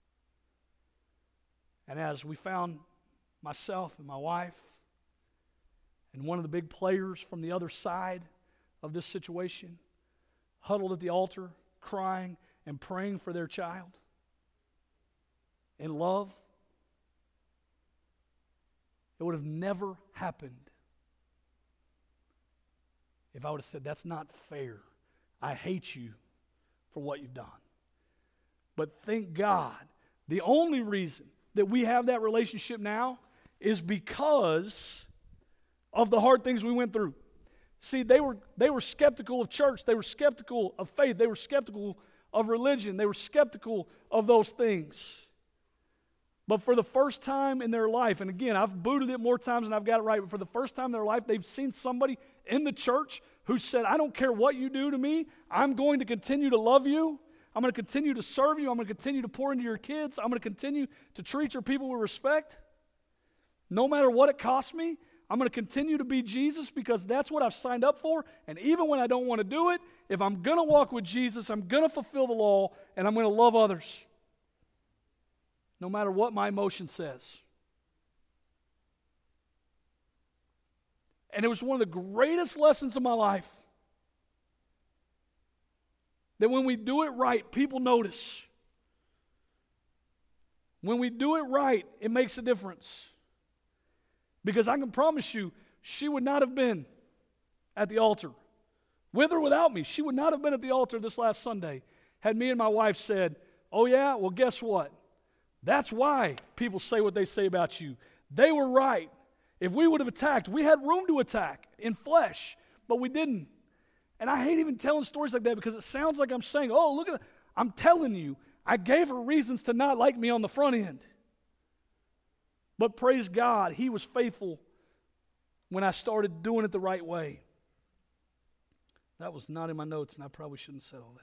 And as we found myself and my wife and one of the big players from the other side of this situation, huddled at the altar, crying and praying for their child in love, it would have never happened if I would have said, that's not fair. I hate you for what you've done. But thank God The only reason that we have that relationship now is because of the hard things we went through. See, they were skeptical of church. They were skeptical of faith. They were skeptical of religion. They were skeptical of those things. But for the first time in their life, and again, I've booted it more times than I've got it right, but for the first time in their life, they've seen somebody in the church who said, I don't care what you do to me, I'm going to continue to love you. I'm going to continue to serve you. I'm going to continue to pour into your kids. I'm going to continue to treat your people with respect. No matter what it costs me, I'm going to continue to be Jesus because that's what I've signed up for. And even when I don't want to do it, if I'm going to walk with Jesus, I'm going to fulfill the law and I'm going to love others. No matter what my emotion says. And it was one of the greatest lessons of my life. That when we do it right, people notice. When we do it right, it makes a difference. Because I can promise you, she would not have been at the altar. With or without me, she would not have been at the altar this last Sunday had me and my wife said, oh yeah, well guess what? That's why people say what they say about you. They were right. If we would have attacked, we had room to attack in flesh, but we didn't. And I hate even telling stories like that because it sounds like I'm saying, oh, look at it. I'm telling you, I gave her reasons to not like me on the front end. But praise God, He was faithful when I started doing it the right way. That was not in my notes, and I probably shouldn't have said all that.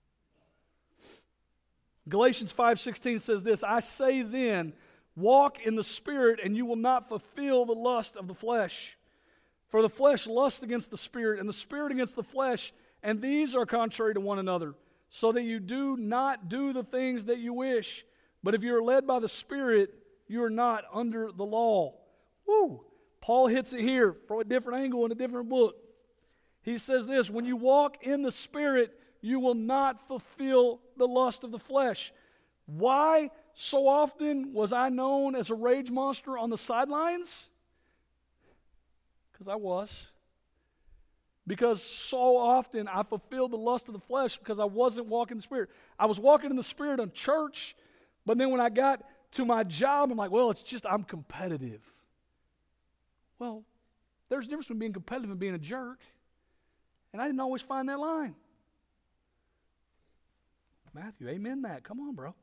Galatians 5:16 says this, I say then, walk in the Spirit, and you will not fulfill the lust of the flesh. For the flesh lusts against the Spirit, and the Spirit against the flesh, and these are contrary to one another, so that you do not do the things that you wish. But if you are led by the Spirit, you are not under the law. Woo! Paul hits it here from a different angle in a different book. He says this, when you walk in the Spirit, you will not fulfill the lust of the flesh. Why so often was I known as a rage monster on the sidelines? Because I was. Because so often I fulfilled the lust of the flesh because I wasn't walking in the Spirit. I was walking in the Spirit in church, but then when I got to my job, I'm like, well, it's just I'm competitive. Well, there's a difference between being competitive and being a jerk. And I didn't always find that line. Matthew, amen that. Come on, bro.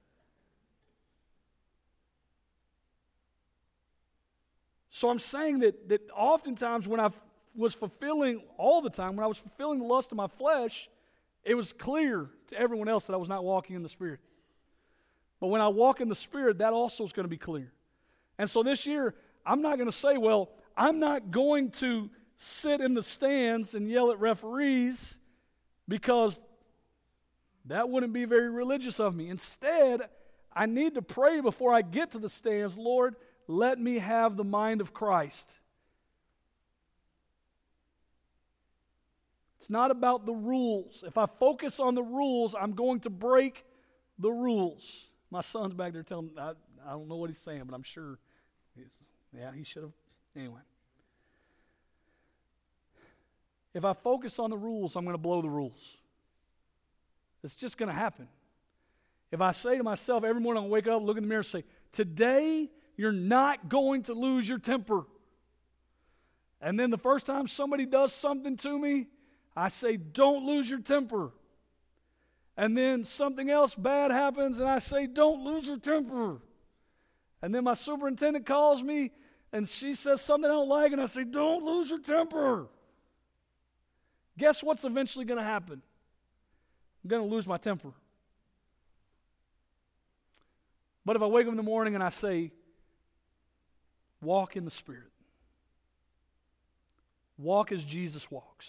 So I'm saying that oftentimes when I was fulfilling, all the time, when I was fulfilling the lust of my flesh, it was clear to everyone else that I was not walking in the Spirit. But when I walk in the Spirit, that also is going to be clear. And so this year, I'm not going to say, well, I'm not going to sit in the stands and yell at referees because that wouldn't be very religious of me. Instead, I need to pray before I get to the stands, Lord, let me have the mind of Christ. It's not about the rules. If I focus on the rules, I'm going to break the rules. My son's back there telling me, I don't know what he's saying, but I'm sure, he should have. Anyway. If I focus on the rules, I'm going to blow the rules. It's just going to happen. If I say to myself every morning, I wake up, look in the mirror and say, today you're not going to lose your temper. And then the first time somebody does something to me, I say, don't lose your temper. And then something else bad happens and I say, don't lose your temper. And then my superintendent calls me and she says something I don't like and I say, don't lose your temper. Guess what's eventually going to happen? I'm going to lose my temper. But if I wake up in the morning and I say, walk in the Spirit. Walk as Jesus walks.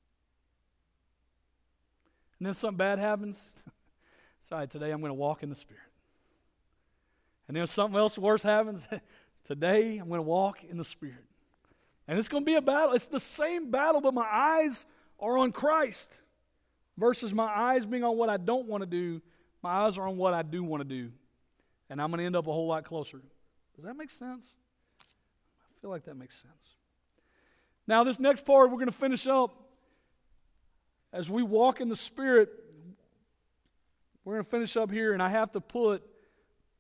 And then something bad happens. It's all right, today I'm going to walk in the Spirit. And then if something else worse happens, today I'm going to walk in the Spirit. And it's going to be a battle. It's the same battle, but my eyes are on Christ. Versus my eyes being on what I don't want to do, my eyes are on what I do want to do. And I'm going to end up a whole lot closer. Does that make sense? I feel like that makes sense. Now this next part we're going to finish up. As we walk in the Spirit, we're going to finish up here, and I have to put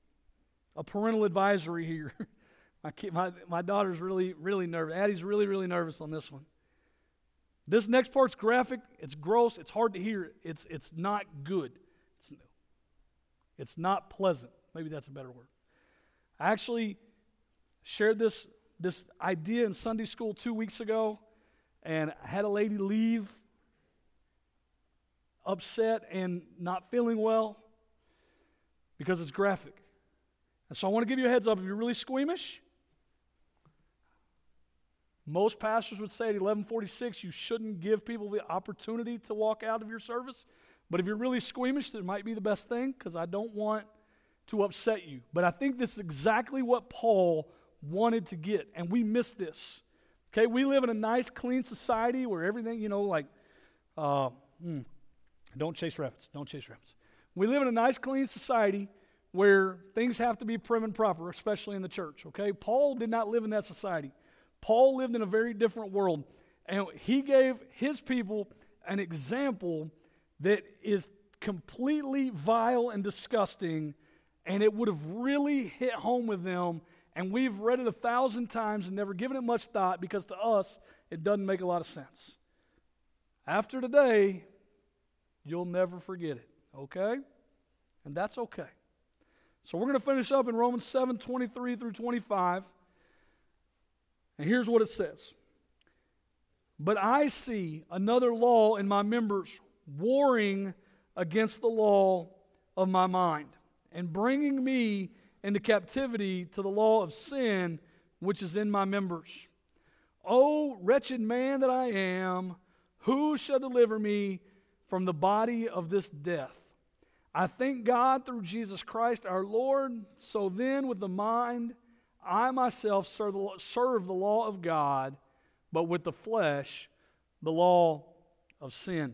a parental advisory here. My daughter's really, really nervous. Addie's really, really nervous on this one. This next part's graphic. It's gross. It's hard to hear. It's not good. It's not pleasant. Maybe that's a better word. I actually shared this idea in Sunday school 2 weeks ago, and I had a lady leave upset and not feeling well because it's graphic. And so I want to give you a heads up. If you're really squeamish, most pastors would say at 11:46 you shouldn't give people the opportunity to walk out of your service. But if you're really squeamish, that might be the best thing, because I don't want to upset you. But I think this is exactly what Paul wanted to get, and we miss this. Okay, we live in a nice, clean society where everything, don't chase rabbits. Don't chase rabbits. We live in a nice, clean society where things have to be prim and proper, especially in the church. Okay, Paul did not live in that society. Paul lived in a very different world, and he gave his people an example that is completely vile and disgusting, and it would have really hit home with them, and we've read it 1,000 times and never given it much thought, because to us, it doesn't make a lot of sense. After today, you'll never forget it, okay? And that's okay. So we're going to finish up in Romans 7:23 through 25, and here's what it says. But I see another law in my members, warring against the law of my mind, and bringing me into captivity to the law of sin which is in my members. O wretched man that I am, who shall deliver me from the body of this death? I thank God through Jesus Christ our Lord. So then with the mind I myself serve the law of God, but with the flesh the law of sin.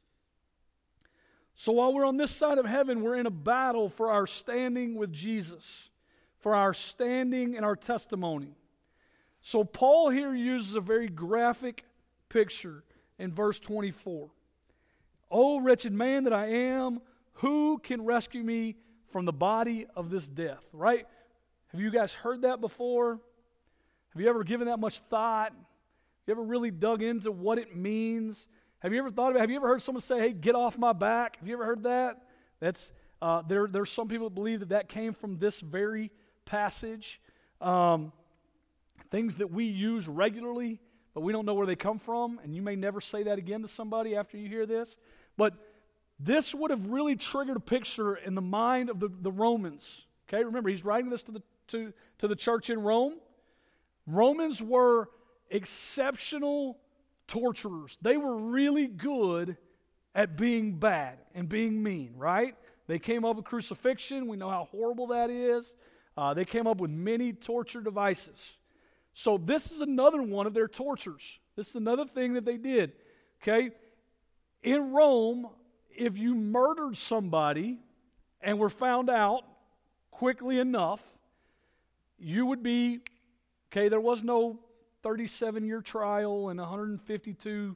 So while we're on this side of heaven, we're in a battle for our standing with Jesus, for our standing and our testimony. So Paul here uses a very graphic picture in verse 24. O wretched man that I am, who can rescue me from the body of this death? Right? Have you guys heard that before? Have you ever given that much thought? Have you ever really dug into what it means? Have you ever thought about it? Have you ever heard someone say, hey, get off my back? Have you ever heard that? That's there's some people that believe that came from this very passage. Things that we use regularly, but we don't know where they come from, and you may never say that again to somebody after you hear this. But this would have really triggered a picture in the mind of the Romans. Okay, remember, he's writing this to the church in Rome. Romans were exceptional torturers. They were really good at being bad and being mean, right? They came up with crucifixion. We know how horrible that is. They came up with many torture devices. So this is another one of their tortures. This is another thing that they did. Okay? In Rome, if you murdered somebody and were found out quickly enough, you would be, okay, there was no 37-year trial and 152,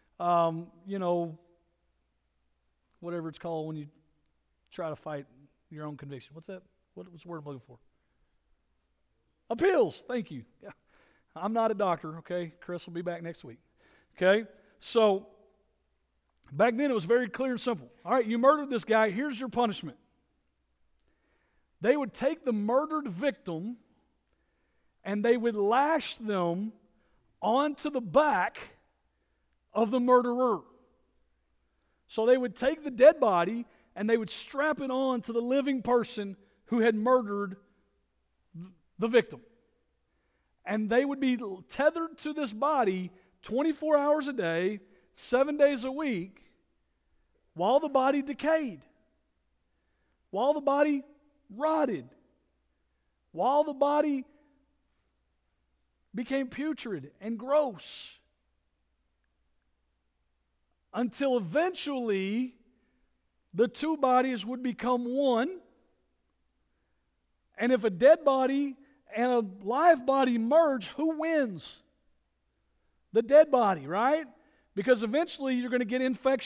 whatever it's called when you try to fight your own conviction. What's that? What's the word I'm looking for? Appeals. Thank you. Yeah. I'm not a doctor, okay? Chris will be back next week. Okay? So, back then it was very clear and simple. All right, you murdered this guy. Here's your punishment. They would take the murdered victim and they would lash them onto the back of the murderer. So they would take the dead body and they would strap it on to the living person who had murdered the victim. And they would be tethered to this body 24 hours a day, 7 days a week, while the body decayed, while the body rotted, while the body became putrid and gross, until eventually the two bodies would become one. And if a dead body and a live body merge, who wins? The dead body, right? Because eventually you're going to get infection. That's disgusting. You're going to get infection. You're going to get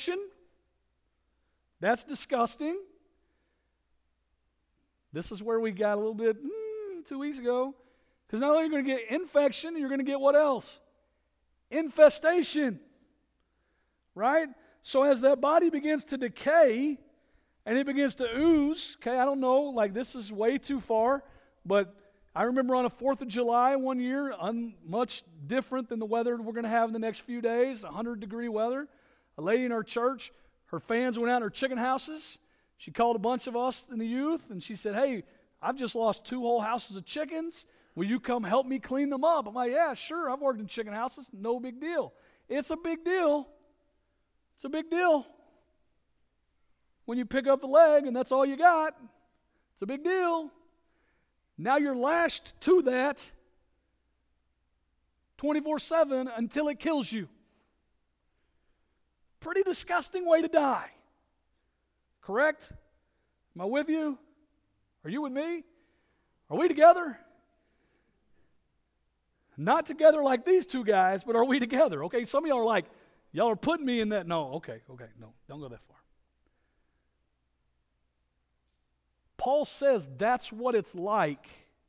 This is where we got a little bit 2 weeks ago. Because not only are you going to get infection, you're going to get what else? Infestation. Right? So as that body begins to decay and it begins to ooze, okay, I don't know, like this is way too far, but I remember on the 4th of July one year, much different than the weather we're going to have in the next few days, 100-degree weather. A lady in our church, her fans went out in her chicken houses. She called a bunch of us in the youth, and she said, hey, I've just lost 2 whole houses of chickens. Will you come help me clean them up? I'm like, yeah, sure. I've worked in chicken houses. No big deal. It's a big deal. It's a big deal. When you pick up the leg and that's all you got, it's a big deal. Now you're lashed to that 24/7 until it kills you. Pretty disgusting way to die. Correct? Am I with you? Are you with me? Are we together? Not together like these two guys, but are we together? Okay, some of y'all are like, y'all are putting me in that. No, okay, no, don't go that far. Paul says that's what it's like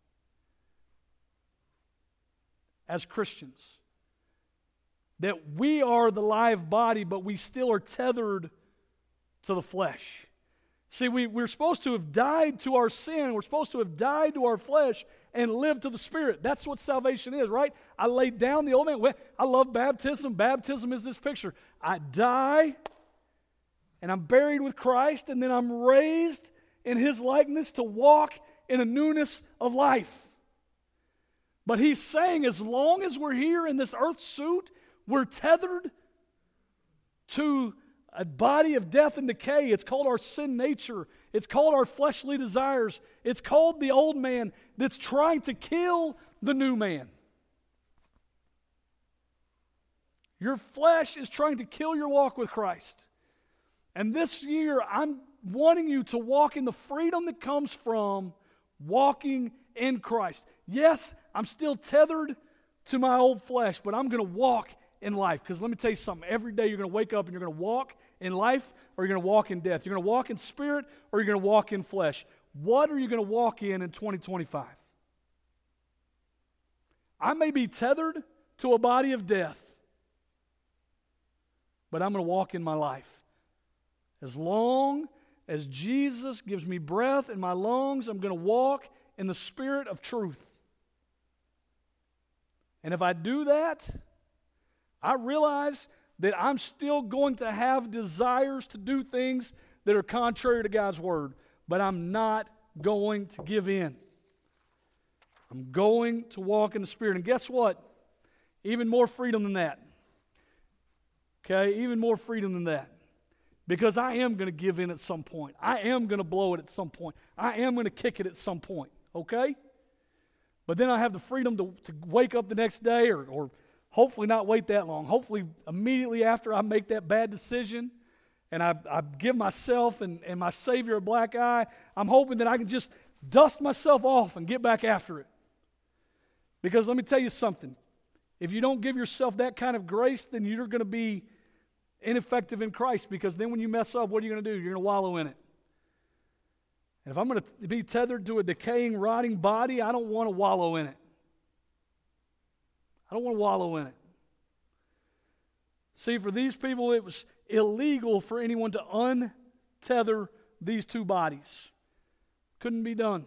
as Christians. That we are the live body, but we still are tethered to the flesh. See, we're supposed to have died to our sin. We're supposed to have died to our flesh and lived to the Spirit. That's what salvation is, right? I laid down the old man. I love baptism. Baptism is this picture. I die, and I'm buried with Christ, and then I'm raised in His likeness to walk in a newness of life. But he's saying as long as we're here in this earth suit, we're tethered to a body of death and decay. It's called our sin nature. It's called our fleshly desires. It's called the old man that's trying to kill the new man. Your flesh is trying to kill your walk with Christ. And this year, I'm wanting you to walk in the freedom that comes from walking in Christ. Yes, I'm still tethered to my old flesh, but I'm going to walk in life. Because let me tell you something. Every day you're going to wake up and you're going to walk in life, or you're going to walk in death. You're going to walk in spirit, or you're going to walk in flesh. What are you going to walk in 2025? I may be tethered to a body of death, but I'm going to walk in my life. As long as Jesus gives me breath in my lungs, I'm going to walk in the spirit of truth. And if I do that, I realize that I'm still going to have desires to do things that are contrary to God's word, but I'm not going to give in. I'm going to walk in the Spirit. And guess what? Even more freedom than that. Okay? Even more freedom than that. Because I am going to give in at some point. I am going to blow it at some point. I am going to kick it at some point. Okay? But then I have the freedom to wake up the next day, or hopefully not wait that long. Hopefully immediately after I make that bad decision and I give myself and my Savior a black eye, I'm hoping that I can just dust myself off and get back after it. Because let me tell you something. If you don't give yourself that kind of grace, then you're going to be ineffective in Christ, because then when you mess up, what are you going to do? You're going to wallow in it. And if I'm going to be tethered to a decaying, rotting body, I don't want to wallow in it. I don't want to wallow in it. See, for these people, it was illegal for anyone to untether these two bodies. Couldn't be done.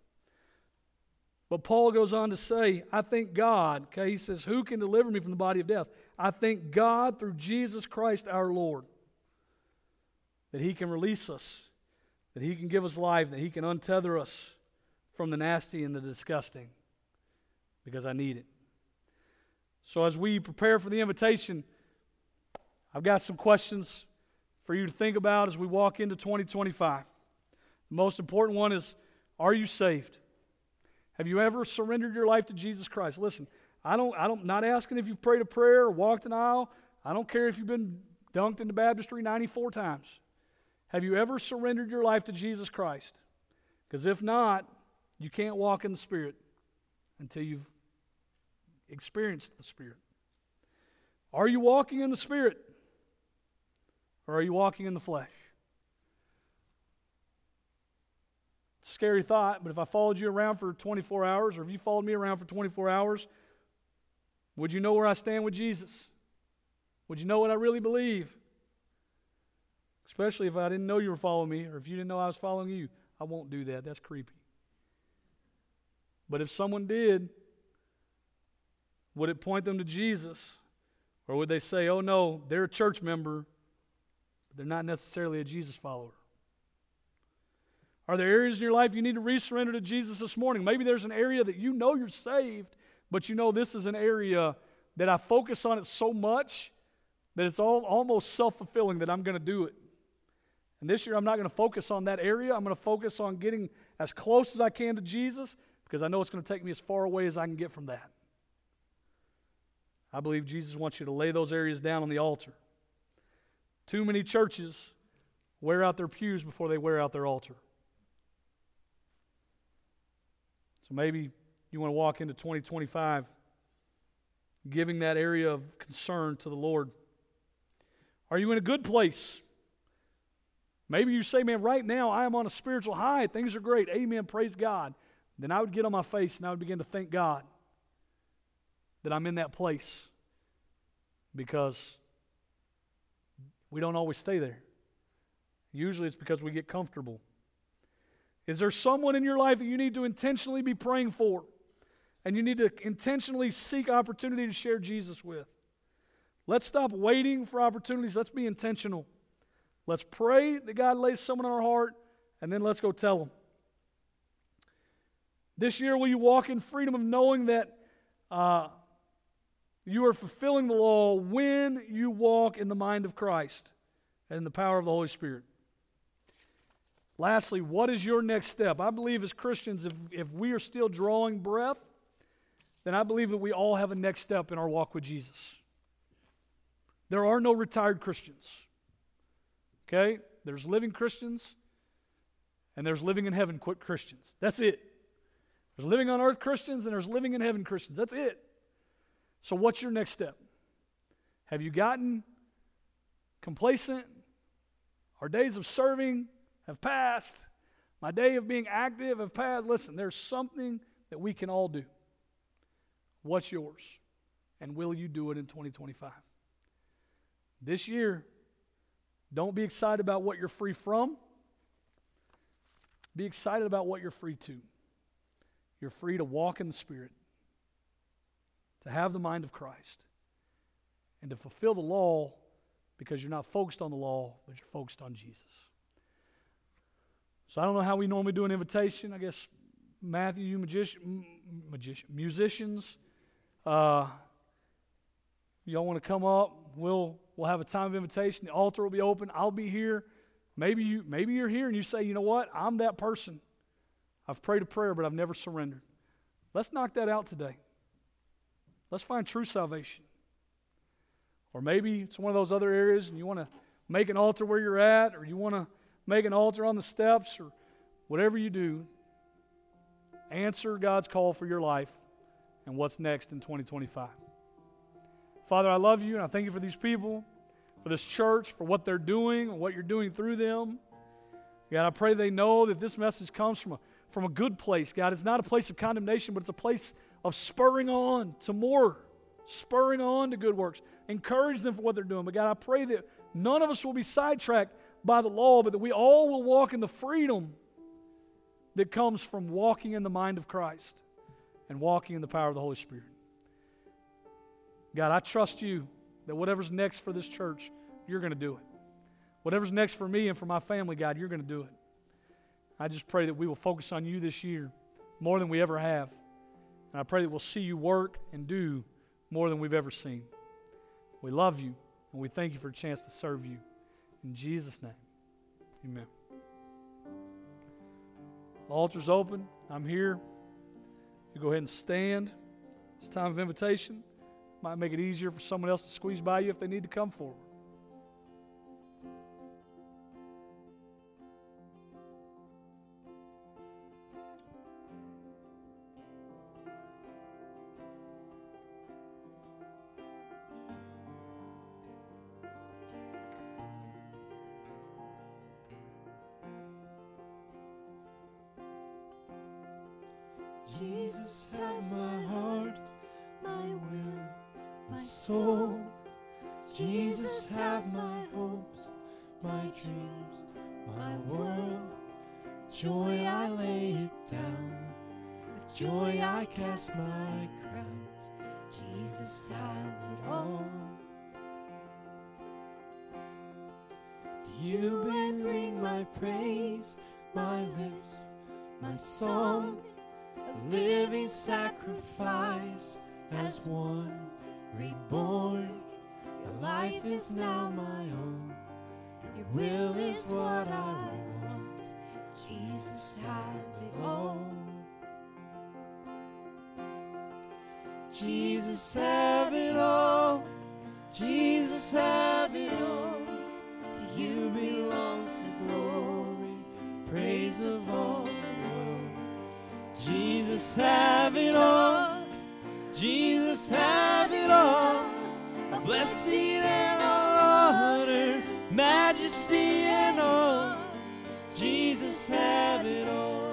But Paul goes on to say, I thank God, okay, he says, who can deliver me from the body of death? I thank God through Jesus Christ our Lord, that He can release us, that He can give us life, that He can untether us from the nasty and the disgusting, because I need it. So as we prepare for the invitation, I've got some questions for you to think about as we walk into 2025. The most important one is, are you saved? Have you ever surrendered your life to Jesus Christ? Listen, I'm not asking if you've prayed a prayer or walked an aisle. I don't care if you've been dunked into baptistry 94 times. Have you ever surrendered your life to Jesus Christ? Because if not, you can't walk in the Spirit until you've experienced the Spirit. Are you walking in the Spirit? Or are you walking in the flesh? It's a scary thought, but if I followed you around for 24 hours, or if you followed me around for 24 hours, would you know where I stand with Jesus? Would you know what I really believe? Especially if I didn't know you were following me, or if you didn't know I was following you. I won't do that. That's creepy. But if someone did, would it point them to Jesus? Or would they say, oh no, they're a church member, but they're not necessarily a Jesus follower? Are there areas in your life you need to resurrender to Jesus this morning? Maybe there's an area that you know you're saved, but you know this is an area that I focus on it so much that it's almost self-fulfilling that I'm going to do it. And this year I'm not going to focus on that area. I'm going to focus on getting as close as I can to Jesus because I know it's going to take me as far away as I can get from that. I believe Jesus wants you to lay those areas down on the altar. Too many churches wear out their pews before they wear out their altar. So maybe you want to walk into 2025 giving that area of concern to the Lord. Are you in a good place? Maybe you say, man, right now I am on a spiritual high. Things are great. Amen. Praise God. Then I would get on my face and I would begin to thank God that I'm in that place, because we don't always stay there. Usually it's because we get comfortable. Is there someone in your life that you need to intentionally be praying for, and you need to intentionally seek opportunity to share Jesus with? Let's stop waiting for opportunities. Let's be intentional. Let's pray that God lays someone on our heart, and then let's go tell them. This year, will you walk in freedom of knowing that you are fulfilling the law when you walk in the mind of Christ and in the power of the Holy Spirit? Lastly, what is your next step? I believe as Christians, if we are still drawing breath, then I believe that we all have a next step in our walk with Jesus. There are no retired Christians. Okay? There's living Christians, and there's living in heaven Christians. That's it. There's living on earth Christians, and there's living in heaven Christians. That's it. So what's your next step? Have you gotten complacent? Our days of serving have passed. My day of being active have passed. Listen, there's something that we can all do. What's yours? And will you do it in 2025? This year, don't be excited about what you're free from. Be excited about what you're free to. You're free to walk in the Spirit, to have the mind of Christ, and to fulfill the law because you're not focused on the law, but you're focused on Jesus. So I don't know how we normally do an invitation. I guess, Matthew, you musicians, y'all want to come up? We'll have a time of invitation. The altar will be open. I'll be here. Maybe you're here and you say, you know what? I'm that person. I've prayed a prayer, but I've never surrendered. Let's knock that out today. Let's find true salvation. Or maybe it's one of those other areas and you want to make an altar where you're at, or you want to make an altar on the steps, or whatever you do. Answer God's call for your life and what's next in 2025. Father, I love you and I thank you for these people, for this church, for what they're doing and what you're doing through them. God, I pray they know that this message comes from a good place. God, it's not a place of condemnation, but it's a place of spurring on to more, spurring on to good works. Encourage them for what they're doing. But God, I pray that none of us will be sidetracked by the law, but that we all will walk in the freedom that comes from walking in the mind of Christ and walking in the power of the Holy Spirit. God, I trust you that whatever's next for this church, you're going to do it. Whatever's next for me and for my family, God, you're going to do it. I just pray that we will focus on you this year more than we ever have. And I pray that we'll see you work and do more than we've ever seen. We love you, and we thank you for a chance to serve you. In Jesus' name, amen. The altar's open. I'm here. You go ahead and stand. It's time of invitation. Might make it easier for someone else to squeeze by you if they need to come forward. Jesus, have my heart, my will, my soul. Jesus, have my hopes, my dreams, my world. With joy I lay it down, with joy I cast my crown. Jesus, have it all. To you I bring my praise, my lips, my song, a living sacrifice as one reborn. Your life is now my own. Your will is what I want. Jesus, have it all. Jesus, have it all. Jesus, have it all. To you belongs the glory, praise of all the world. Jesus, have it all. Jesus, have it all. A blessing and all honor, majesty and all. Jesus, have it all.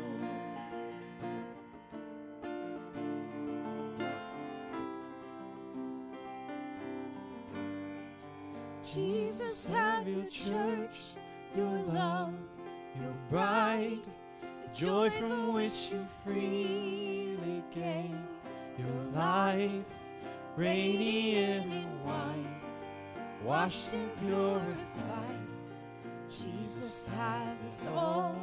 Jesus, have your church, your love, your bride, the joy from which you freely gave, your life, radiant and white, washed and purified. Jesus, have us all.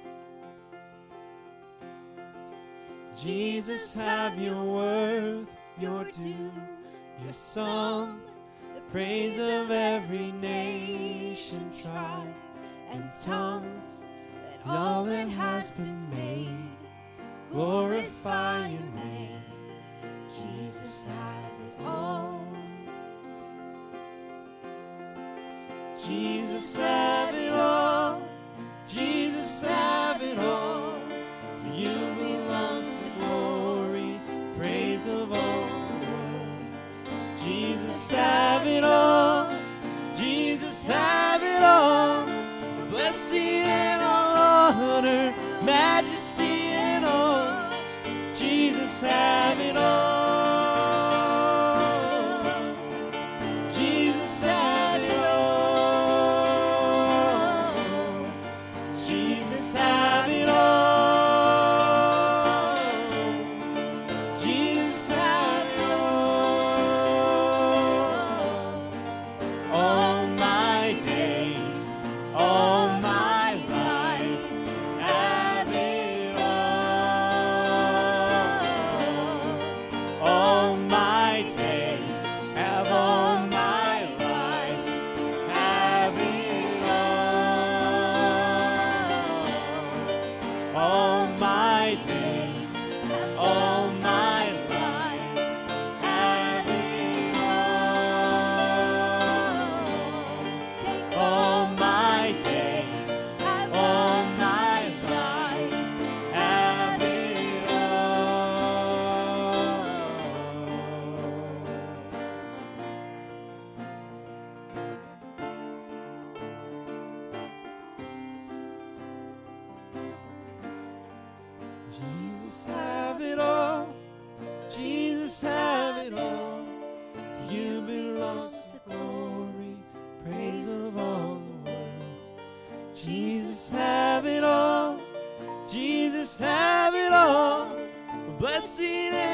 Jesus, have your worth, your due, your song, the praise of every nation, tribe, and tongue. Let all that has been made glorify your name. Jesus, have it all. Jesus, have it all. Jesus, have it all. To you belongs the glory, praise of all the world. Jesus, have it all. Jesus, have it all. The blessing and all honor, majesty and all. Jesus, have it all. Jesus, have it all. Jesus, have it all. Jesus, have it all. All my days, all my life, have it all. All my days, have all my life, have it all. All my days, all my life, have it all. Take All my days, all my life, have it all. Jesus, have it all. Jesus, have it all. To you belongs the glory, praise of all the world. Jesus, have it all. Jesus, have it all. A blessing